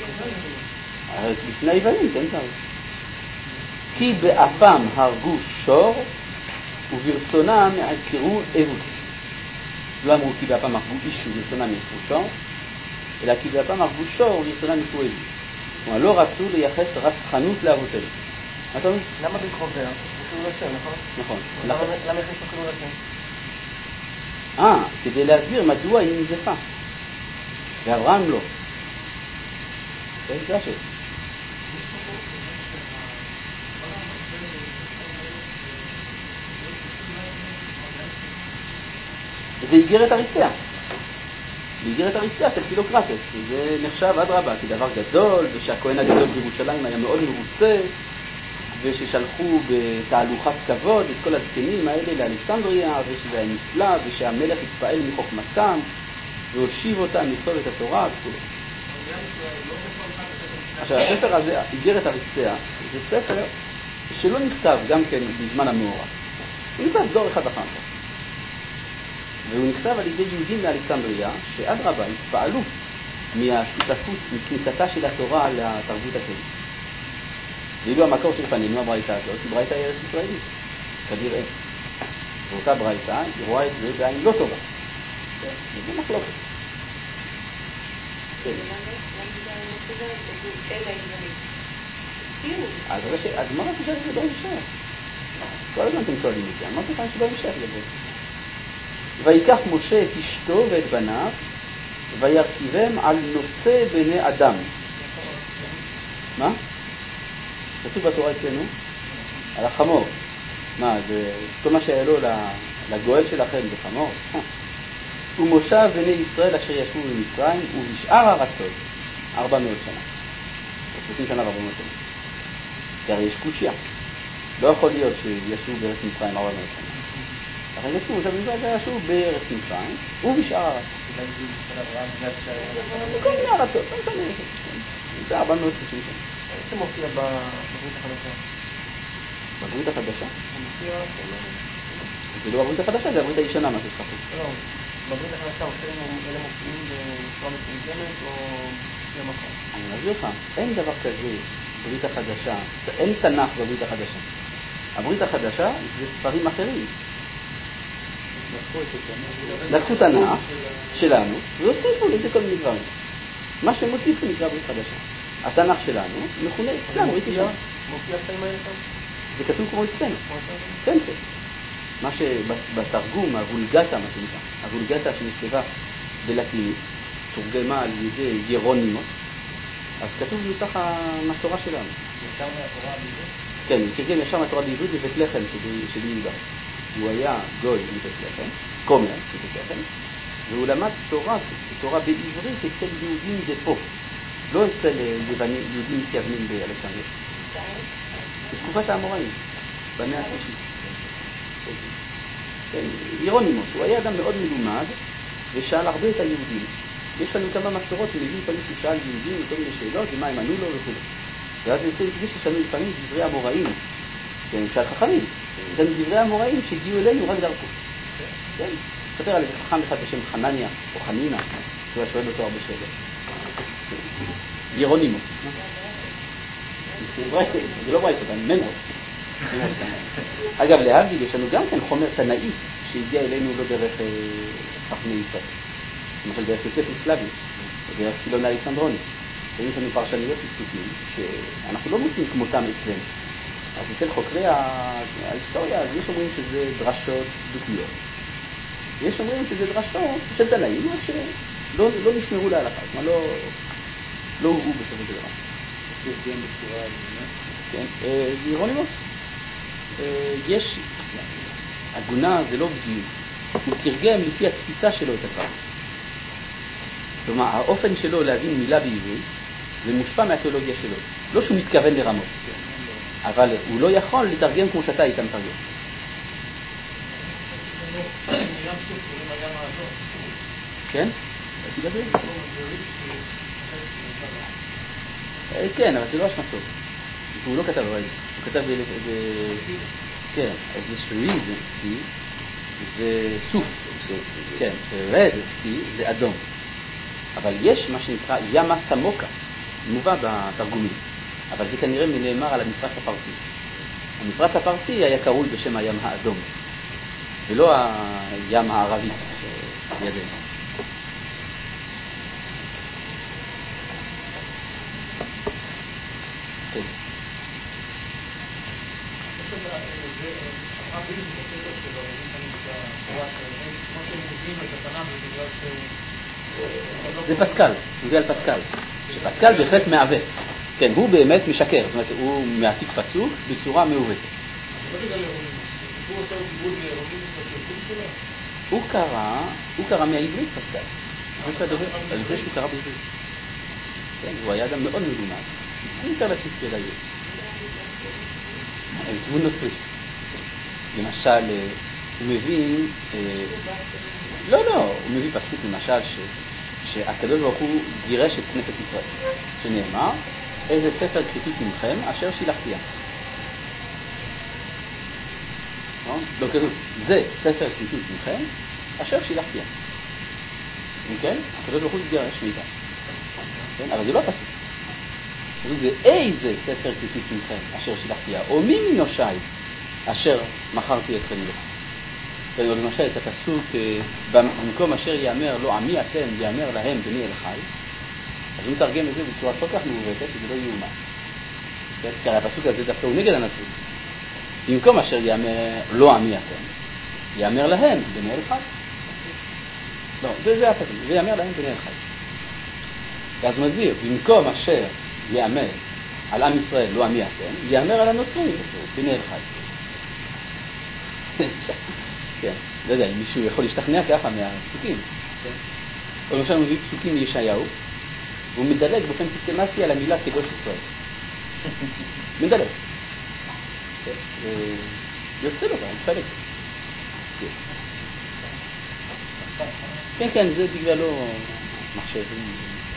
S1: לפני היוונים, כן צריך. כי באפם הרגו שור וברצונם עקרו אבוס. לא אמרו כי באפם הרגו איש וברצונם עקרו שור, אלא כי באפם הרגו שור וברצונם עקרו אבוס. כלומר, לא רצו לייחס רצחנות לאבותינו. מה אתה אומר?
S2: למה בקרוביה? זה חילול השם, נכון?
S1: נכון.
S2: למה הכניסו חילול השם?
S1: אה, כדי להסביר מדוע היא נזפה. ואברהם לא. זה השאלה. זה איגרת אריסתיאס. באיגרת אריסתיאס אל פילוקרטס. זה נחשב עד רבה כדבר גדול, ושהכהן הגדול בירושלים היה מאוד מרוצה, וששלחו בתהלוכת כבוד את כל הזקנים האלה לאלכסנדריה, ושזה היה נפלא, ושהמלך התפעל מחוכמתם, והושיב אותם לכתוב את התורה וכו'. עכשיו, הספר הזה, איגרת אריסתיאס, זה ספר שלא נכתב גם כן בזמן המאורע. הוא נכתב דור אחד אחר כך. והוא נכתב על ידי יהודים מאלכסנדריה, שעד רבה התפעלו מהשותפות, מכניסתה של התורה לתרבות הכללית. ואילו המקור שלפנינו, הברייתא הזאת, היא ברייתא ארץ ישראלית, כנראה. ואותה ברייתא, היא רואה את זה בעין לא טובה. זה מחלוקת. כן. אז מה רצו שאת זה לא יישאר? כל הזמן אתם שואלים את זה, אמרתי כאן שלא יישאר לדבר. ויקח משה את אשתו ואת בניו, וירכיבם על נושא בני אדם. מה? כתוב בתורה אצלנו? על החמור. מה, זה כל מה שהיה לו לגואל שלכם זה חמור? ומושב בני ישראל אשר ישבו במצרים ובשאר הארצות ארבע מאות שנה. שלושים שנה וארבע מאות שנה. כי הרי יש קושיה. לא יכול להיות שישבו בארץ מצרים ארבע מאות שנה. אחרי ישבו, מושב בני ישראל ישבו בארץ מצרים ובשאר הארצות. בכל מיני ארצות, לא משנה. זה ארבע מאות ושלושים שנה.
S2: איך זה מופיע בברית החדשה?
S1: בברית החדשה?
S2: זה מופיע...
S1: זה לא בברית החדשה, זה הברית הישנה, מה שצחקו.
S2: לא, בברית החדשה אלה מופיעים בצורה מתורגמת או לפי המקום?
S1: אני מסביר לך, אין דבר כזה ברית החדשה, אין תנ"ך בברית החדשה. הברית החדשה זה ספרים אחרים. לקחו תנ"ך שלנו והוסיפו לזה כל מיני דברים. מה שהם הוסיפו נקרא ברית חדשה. התנ"ך שלנו מכונה אצלנו ברית ישנה.
S2: מופיע הקטעים האלה שם?
S1: זה כתוב כמו אצלנו. כן, כן. מה שבתרגום, הוולגטה, מה שנקרא, הוולגטה שנכתבה בלטינית, תורגמה על ידי ירונימוס, אז כתוב נוסח המסורה שלנו.
S2: ישר מהתורה בעברית?
S1: כן, הוא תרגם ישר מהתורה בעברית בבית לחם שביהודה. הוא היה גוי מבית לחם, כומר מבית לחם, והוא למד תורה, תורה בעברית אצל יהודים דפו, לא אצל יהודים מתייוונים באלכסנדריה. בתקופת האמוראים, במאה השלישית. ירונימוס, הוא היה אדם מאוד מלומד ושאל הרבה את היהודים. יש לנו כמה מסורות שמביאים פעמים ששאל יהודים וכל מיני שאלות ומה הם ענו לו וכו'. ואז יוצא לפני ששאלנו לפעמים דברי המוראים, שהם שאל חכמים, זה דברי המוראים שהגיעו אלינו רק דרכו. כן, מספר על איזה חכם אחד בשם חנניה או חנינה, שהוא היה שואל אותו הרבה שאלות. ירונימוס. זה לא ברייתא, זה מנהג. אגב, להבדיל, יש לנו גם כן חומר תנאי שהגיע אלינו לא דרך חכמי ישראל. למשל דרך יוספוס פלביוס, דרך פילון אלכסנדרוני. יש לנו פרשניות ופסוקים שאנחנו לא מוצאים כמותם אצלנו. אז אצל חוקרי ההיסטוריה, אז יש אומרים שזה דרשות דקויות. יש אומרים שזה דרשות של תנאים, רק שלא לא נשמרו להלכה, כלומר לא, לא הובאו בסופו של דבר.
S4: תרגם בצורה הגונה?
S1: כן, ירונימוס. יש, הגונה זה לא בדיוק. הוא תרגם לפי התפיסה שלו את הדבר. כלומר, האופן שלו להבין מילה בעברית, זה מושפע מהתיאולוגיה שלו. לא שהוא מתכוון לרמות, אבל הוא לא יכול לתרגם כמו שאתה היית מתרגם. כן? כן, אבל זה לא אשמתו. הוא לא כתב בבית. הוא כתב ב... כן, אז יש ריד, סי, זה סוף. כן, רד, סי, זה אדום. אבל יש מה שנקרא ימה סמוקה, מובא בתרגומים. אבל זה כנראה נאמר על המפרץ הפרסי. המפרץ הפרסי היה קרוי בשם הים האדום, ולא הים הערבי שידינו. כן. זה פסקל, זה על פסקל. שפסקל בהחלט מעוות. כן, הוא באמת משקר, זאת אומרת, הוא מעתיק פסוק בצורה מעוותת. הוא קרא, הוא קרא מהעברית פסקל. אני חושב שהוא קרא בעברית. כן, הוא היה אדם מאוד מלומד. אני אתאר לסיסטר לעברית. הוא נוצרי. למשל, הוא מבין, לא, לא, הוא מביא פסוק למשל ש... שהקדוש ברוך הוא גירש את כנסת ישראל, שנאמר, איזה ספר כריתות ממכם אשר שילחתיה. לא? לא כתוב, זה ספר כריתות ממכם אשר שילחתיה. כן? הקדוש ברוך הוא גירש מאיתה. כן? אבל זה לא הפסוק. הפסוק זה איזה ספר כריתות ממכם אשר שילחתיה, או מי מנושי אשר מכרתי אתכם לך. או למשל את הפסוק, במקום אשר יאמר לא עמי אתם, יאמר להם בני אל חי, אז הוא מתרגם את זה בצורה כל כך מעוותת שזה לא יאומן. כי הפסוק הזה דווקא הוא נגד הנצרות. במקום אשר יאמר לא עמי אתם, יאמר להם בני אל חי. לא, זה, זה הפסוק, זה יאמר להם בני אל חי. ואז הוא מסביר, במקום אשר יאמר על עם ישראל לא עמי אתם, יאמר על הנוצרים בני אל חי. כן, לא יודע, אם מישהו יכול להשתכנע ככה מהפסוקים. או למשל הוא מביא פסוקים מישעיהו, והוא מדלג באופן סיסטמטי על המילה קדוש ישראל. מדלג. יוצא לו, אני מתפלג. כן, כן, זה בגלל לא מחשבים.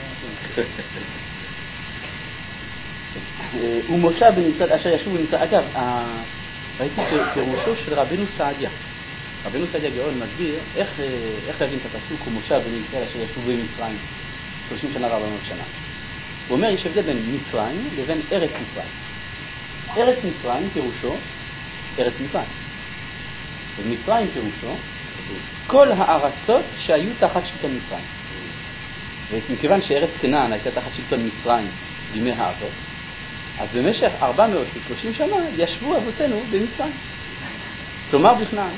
S1: ומשה בן מצד אשר ישוב במצד, אגב, ראיתי פירושו של רבנו סעדיה. רבנו סעדיה גאון מסביר איך, איך להבין את הפסוק ומשה בן ישראל אשר ישוב במצרים שלושים שנה וארבע מאות שנה. הוא אומר, יש הבדל בין מצרים לבין ארץ מצרים. ארץ מצרים פירושו ארץ מצרים. ומצרים פירושו כל הארצות שהיו תחת שלטון מצרים. ומכיוון שארץ כנען הייתה תחת שלטון מצרים בימי האבות, אז במשך ארבע מאות ושלושים שנה ישבו אבותינו במצרים. כלומר בכנען.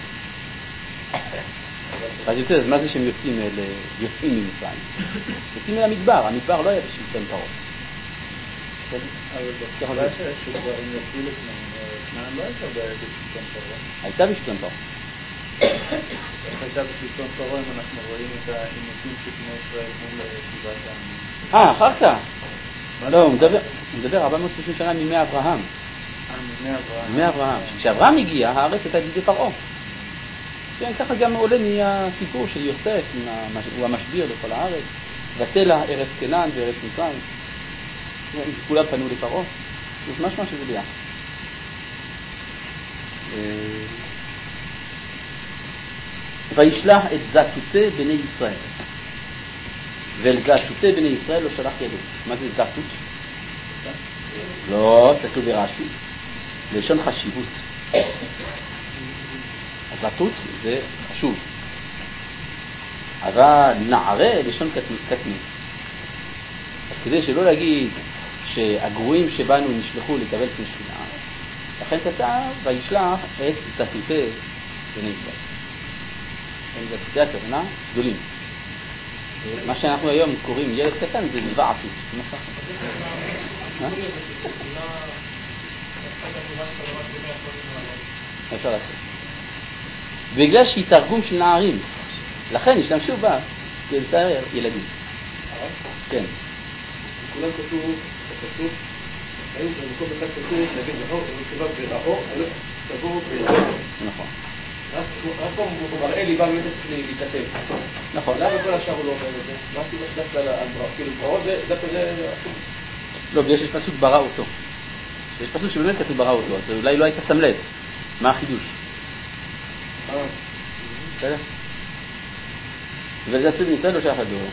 S1: אז יוצא, אז מה זה שהם יוצאים, אל, יוצאים ממצרים? יוצאים אל המדבר, המדבר לא היה בשלטון פרעה.
S4: אבל בתקופה שכבר הם יצאו לכנען לא הייתה בשלטון פרעה.
S1: הייתה בשלטון פרעה.
S4: איך הייתה בשלטון פרעה אם אנחנו רואים את האימותים של בני ישראל מול שבעת העמים?
S1: אה, אחר כך. לא, הוא מדבר, הוא מדבר ארבע מאות ושלושים שנה מימי אברהם.
S4: אה, מימי אברהם.
S1: מימי אברהם. כשאברהם הגיע, הארץ הייתה בידי פרעה. כן, ככה גם עולה מהסיפור של יוסף, הוא המשביר לכל הארץ, ותלה ארץ כנען וארץ מצרים. כולם פנו לפרעה. זה משמע שזה ביחד. וישלח את זתותי בני ישראל. ואל זתותי בני ישראל לא שלח ידו. מה זה זתות? לא, תסתכלו ברש"י. לשון חשיבות. הזתות זה חשוב. אבל נערה לשון קטנות. אז כדי שלא להגיד שהגרועים שבנו נשלחו לקבל פני שכינה, לכן כתב וישלח את זתותי בני ישראל. זתותי הכוונה גדולים. מה שאנחנו היום קוראים ילד קטן זה זוועתות. מה ככה? אפשר לעשות. בגלל שהיא תרגום של נערים, לכן השתמשו בה כדי לתאר ילדים. כן.
S2: כולם כתוב בפסוק, היו במקום אחד כתוב, נגיד זכור, כתוב ברעו, תבואו ברעו.
S1: נכון.
S2: רק פה הוא מראה לי בא באמת להיכתב.
S1: נכון.
S2: למה כל השאר הוא לא אומר את זה? מה הסיבה שדווקא על ברעו? כאילו ברעו זה דווקא זה...
S1: לא, בגלל שיש פסוק ברא אותו. יש פסוק שבאמת כתוב ברא אותו, אז אולי לא היית שם לב. מה החידוש? בסדר? ולזתות בני ישראל לא שייך לדור.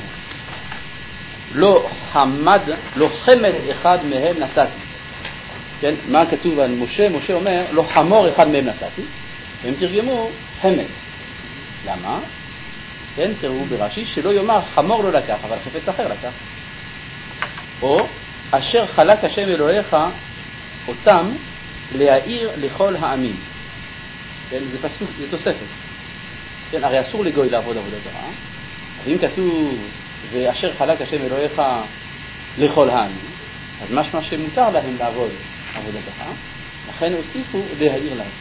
S1: לא חמד, לא חמד אחד מהם נתתי. כן? מה כתוב על משה? משה אומר, לא חמור אחד מהם נתתי. והם תרגמו חמד. למה? כן, תראו ברש"י, שלא יאמר חמור לא לקח, אבל חפץ אחר לקח. או אשר חלק השם אלוהיך אותם להאיר לכל העמים. כן, זה פסוק, זה תוספת. כן, הרי אסור לגוי לעבוד עבודה זרה. ואם כתוב ואשר חלק השם אלוהיך לכל העמים, אז משמע שמותר להם לעבוד עבודה זרה, לכן הוסיפו להאיר להם.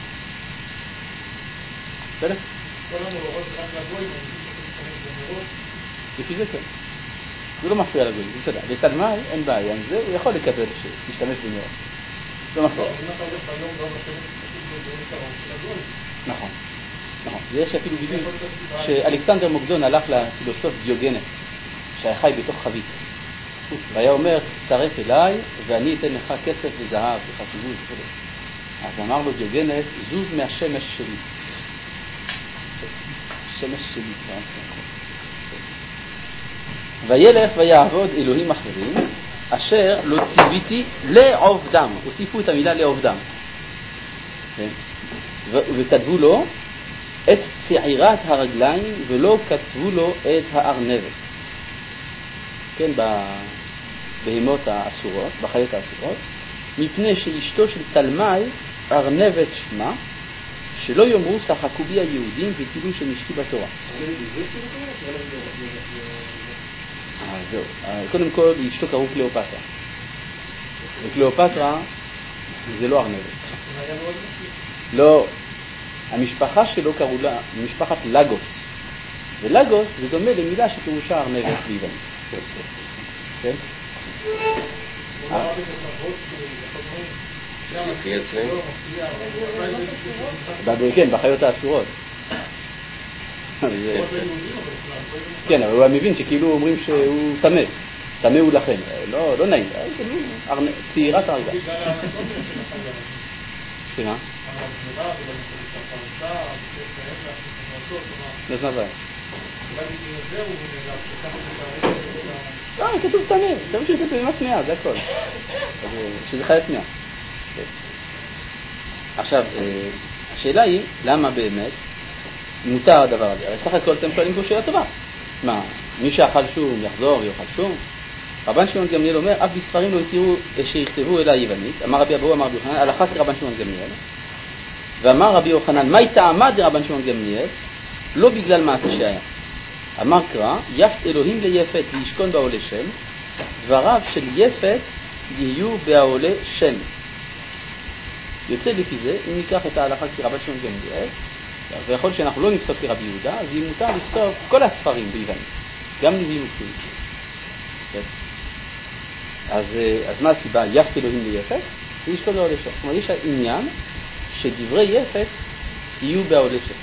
S1: בסדר?
S2: כל המאורות רק לגוי,
S1: לפי זה כן. זה לא מפריע לגוי, זה בסדר. לתלמי אין בעיה עם זה, הוא יכול לקבל להשתמש במאורות. לא מפריע.
S2: אם אתה הולך היום לא משתמש במאורות של הגוי.
S1: נכון. נכון. יש אפילו ביטוי שאלכסנדר מוקדון הלך לפילוסוף דיוגנס, שהיה חי בתוך חבית. והיה אומר, תצטרף אליי ואני אתן לך כסף וזהב וחשיבות וכו'. אז אמר לו דיוגנס, זוז מהשמש שלי. שמש שלי. וילך ויעבוד אלוהים אחרים, אשר לא ציוויתי לעובדם. הוסיפו את המילה לעובדם. וכתבו לו את צעירת הרגליים ולא כתבו לו את הארנבת. כן, בהמות האסורות, בחיות האסורות, מפני שאשתו של תלמי ארנבת שמה, שלא יאמרו שחקו בי היהודים וכאילו שנשקי בתורה. זהו. קודם כל, אשתו קראו קליאופטרה. וקליאופטרה זה לא ארנבת. לא. המשפחה שלו קראו לה משפחת לגוס. ולגוס זה דומה למילה שפירושה ארנבת ביוונית. כן? כן, בחיות האסורות. כן, אבל הוא מבין שכאילו אומרים שהוא תמה. תמה הוא לכם. לא, לא נעים. צעירת הרגע. שמה? לא זנבה. לא, כתוב תמה. תראו שזה באמת תמיה, זה הכל. שזה חיית תמיה. עכשיו, השאלה היא, למה באמת מותר הדבר הזה? הרי סך הכל אתם שואלים פה שאלה טובה. מה, מי שאכל שום יחזור ויאכל שום? רבן שמעון גמליאל אומר, אף בספרים לא התירו שיכתבו אלא יוונית. אמר רבי אבהו, אמר רבי יוחנן, הלכה כרבן שמעון גמליאל. ואמר רבי יוחנן, מה טעמה דרבן שמעון גמליאל? לא בגלל מעשה שהיה. אמר קרא, יפת אלוהים ליפת וישכון בעולה שם, דבריו של יפת יהיו בעולה שם. יוצא לפי זה, אם ניקח את ההלכה כרבן שמעון גמליאל, ויכול שאנחנו לא נפסוק כרבי יהודה, אז יהיה מותר לכתוב כל הספרים ביוונית, גם נביאים וכתובים. אז, אז מה הסיבה? יפת אלוהים ליפת וישכון בעולה שם. כלומר, יש העניין שדברי יפת יהיו בעולה שם.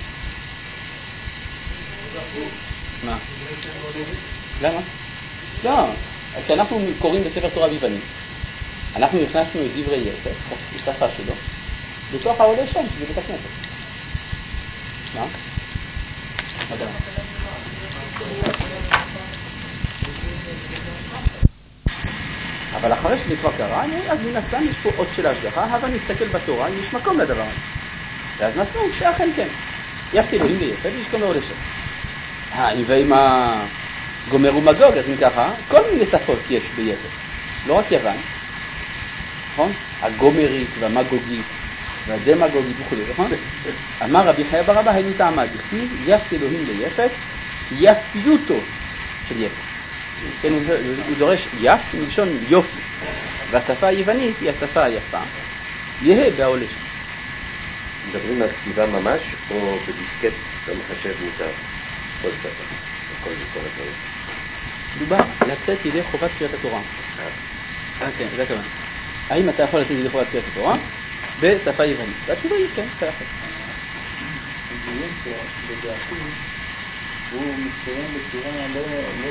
S1: מה? למה? לא, כשאנחנו קוראים בספר תורה ביוונית, אנחנו הכנסנו את דברי יפת, השפה שלו, בתוך העולה שם, שזה בית הכנסת. מה? אבל אחרי שזה כבר קרה, אז מן הסתם יש פה עוד של ההשגחה, אבל נסתכל בתורה, יש מקום לדבר הזה. ואז נצמאו שאכן כן. יפתי אלוהים ביפת, ויש גומר לשם. ואם הגומר ומגוג, אז מככה, כל מיני שפות יש ביפת. לא רק יוון, נכון? הגומרית והמגוגית והדמגוגית וכו', נכון? אמר רבי חייא בר אבא, היינו טעמה דכתיב, יפתי אלוהים ביפת, יפיותו של יפת. כן, הוא, הוא דורש יף מלשון יופי, והשפה היוונית היא השפה היפה, יהה בעולה שם.
S3: מדברים על כתיבה ממש, או בדיסקט במחשב מותר? כל שפה, כל כל הדברים.
S1: דובר, לצאת ידי חובת קריאת התורה. אה, כן, זה הכוונה. האם אתה יכול לצאת ידי חובת קריאת התורה בשפה יוונית? והתשובה היא כן, אתה יכול.
S4: הדיון פה, לדעתי, הוא מתקיים בצורה לא, לא,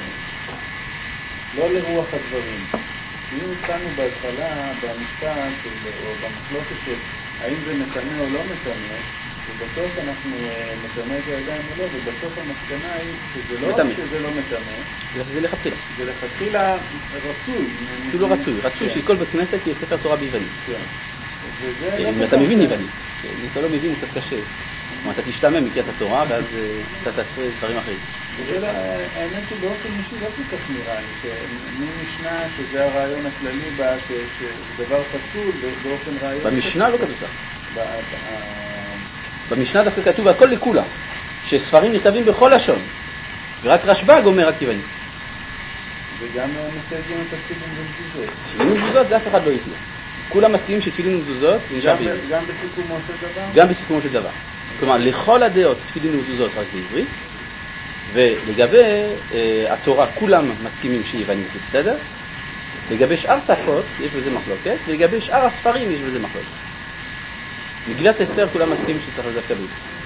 S4: לא לרוח הדברים. אם התחלנו בהתחלה במשפט או במחלוקת של האם זה מטמא או לא מטמא, ובסוף אנחנו מטמא את הידיים או לא, ובסוף המסקנה היא שזה לא שזה לא מטמא.
S1: זה לכתחילה.
S4: זה לכתחילה רצוי.
S1: זה לא רצוי, רצוי שכל בית כנסת יהיה ספר תורה ביוונית.
S4: כן.
S1: אם אתה מבין יוונית. אם אתה לא מבין, קצת קשה. אתה תשתמם מקריאת התורה, ואז אתה תעשה דברים אחרים.
S4: האמת שבאופן אישי לא כל כך נראה לי, שמי משנה שזה הרעיון הכללי בה, שזה דבר פסול באופן רעיון...
S1: במשנה לא כתוב כך. במשנה דווקא כתוב הכל לכולה, שספרים נכתבים בכל לשון, ורק רשב"ג אומר רק יוונית.
S4: וגם מסייגים את התפילין ומזוזות.
S1: תפילין ומזוזות זה אף אחד לא יתלה. כולם מסכימים שתפילין ומזוזות זה נשאר בעברית.
S4: גם בסיכומו של דבר?
S1: גם בסיכומו של דבר. כלומר, לכל הדעות תפילין ומזוזות רק בעברית, ולגבי אה, התורה כולם מסכימים שיוונית זה בסדר, לגבי שאר שפות יש בזה מחלוקת, ולגבי שאר הספרים יש בזה מחלוקת. מגילת אסתר כולם מסכימים שצריך לדעת בעברית.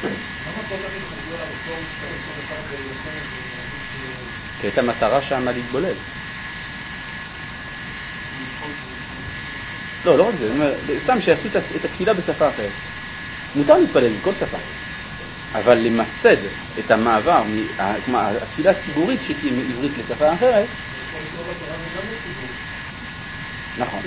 S1: כי הייתה מטרה שם להתבולל. לא, לא רק זה, סתם שיעשו את התפילה בשפה אחרת. מותר להתפלל בכל שפה, אבל למסד את המעבר, התפילה הציבורית שתהיה מעברית לשפה אחרת, נכון.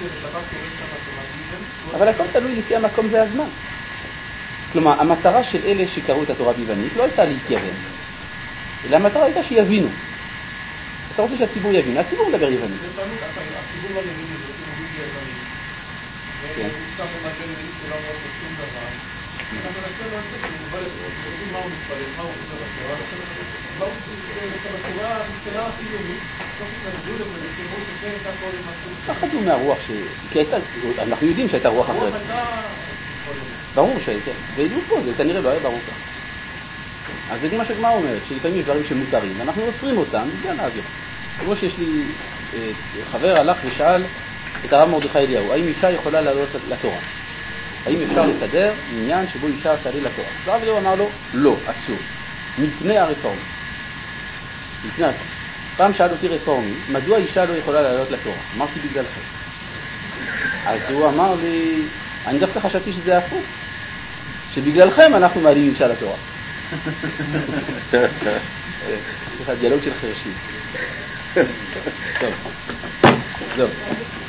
S1: אבל הכל תלוי לפי המקום והזמן. כלומר, המטרה של אלה שקראו את התורה ביוונית לא הייתה להתייוון, אלא המטרה הייתה שיבינו. אתה רוצה שהציבור יבין, הציבור מדבר יוונית.
S2: הציבור לא יבין את זה, הוא מבין יוונית. והוא סתם במגן נגיד שלא אמרו את שום דבר. אנחנו נעשה לו את זה, הוא מובן את זה, הוא מה הוא מתפלל, מה הוא עושה בתורה. מה הוא עושה בתורה, בתורה החיונית, לא תתנגדו לזה, ותראו שזה הייתה כל מה
S1: פחדו מהרוח ש... כי הייתה, אנחנו יודעים שהייתה רוח אחרת. ברור שהייתה, והיו פה, זה כנראה לא היה ברור כך. אז זה מה שגמרא אומרת, שלפעמים יש דברים שמותרים, ואנחנו אוסרים אותם בגלל האוויר. כמו שיש לי חבר הלך ושאל את הרב מרדכי אליהו, האם אישה יכולה לעלות לתורה? האם אפשר לסדר עניין שבו אישה תעלה לתורה? הרב אליהו אמר לו, לא, אסור. מפני הרפורמי. מפני הרפורמי. פעם שאל אותי רפורמי, מדוע אישה לא יכולה לעלות לתורה? אמרתי בגללכם. אז הוא אמר לי, אני דווקא חשבתי שזה הפוך. שבגללכם אנחנו מעלים אישה לתורה. זה דיאלוג של חרשים. טוב. טוב.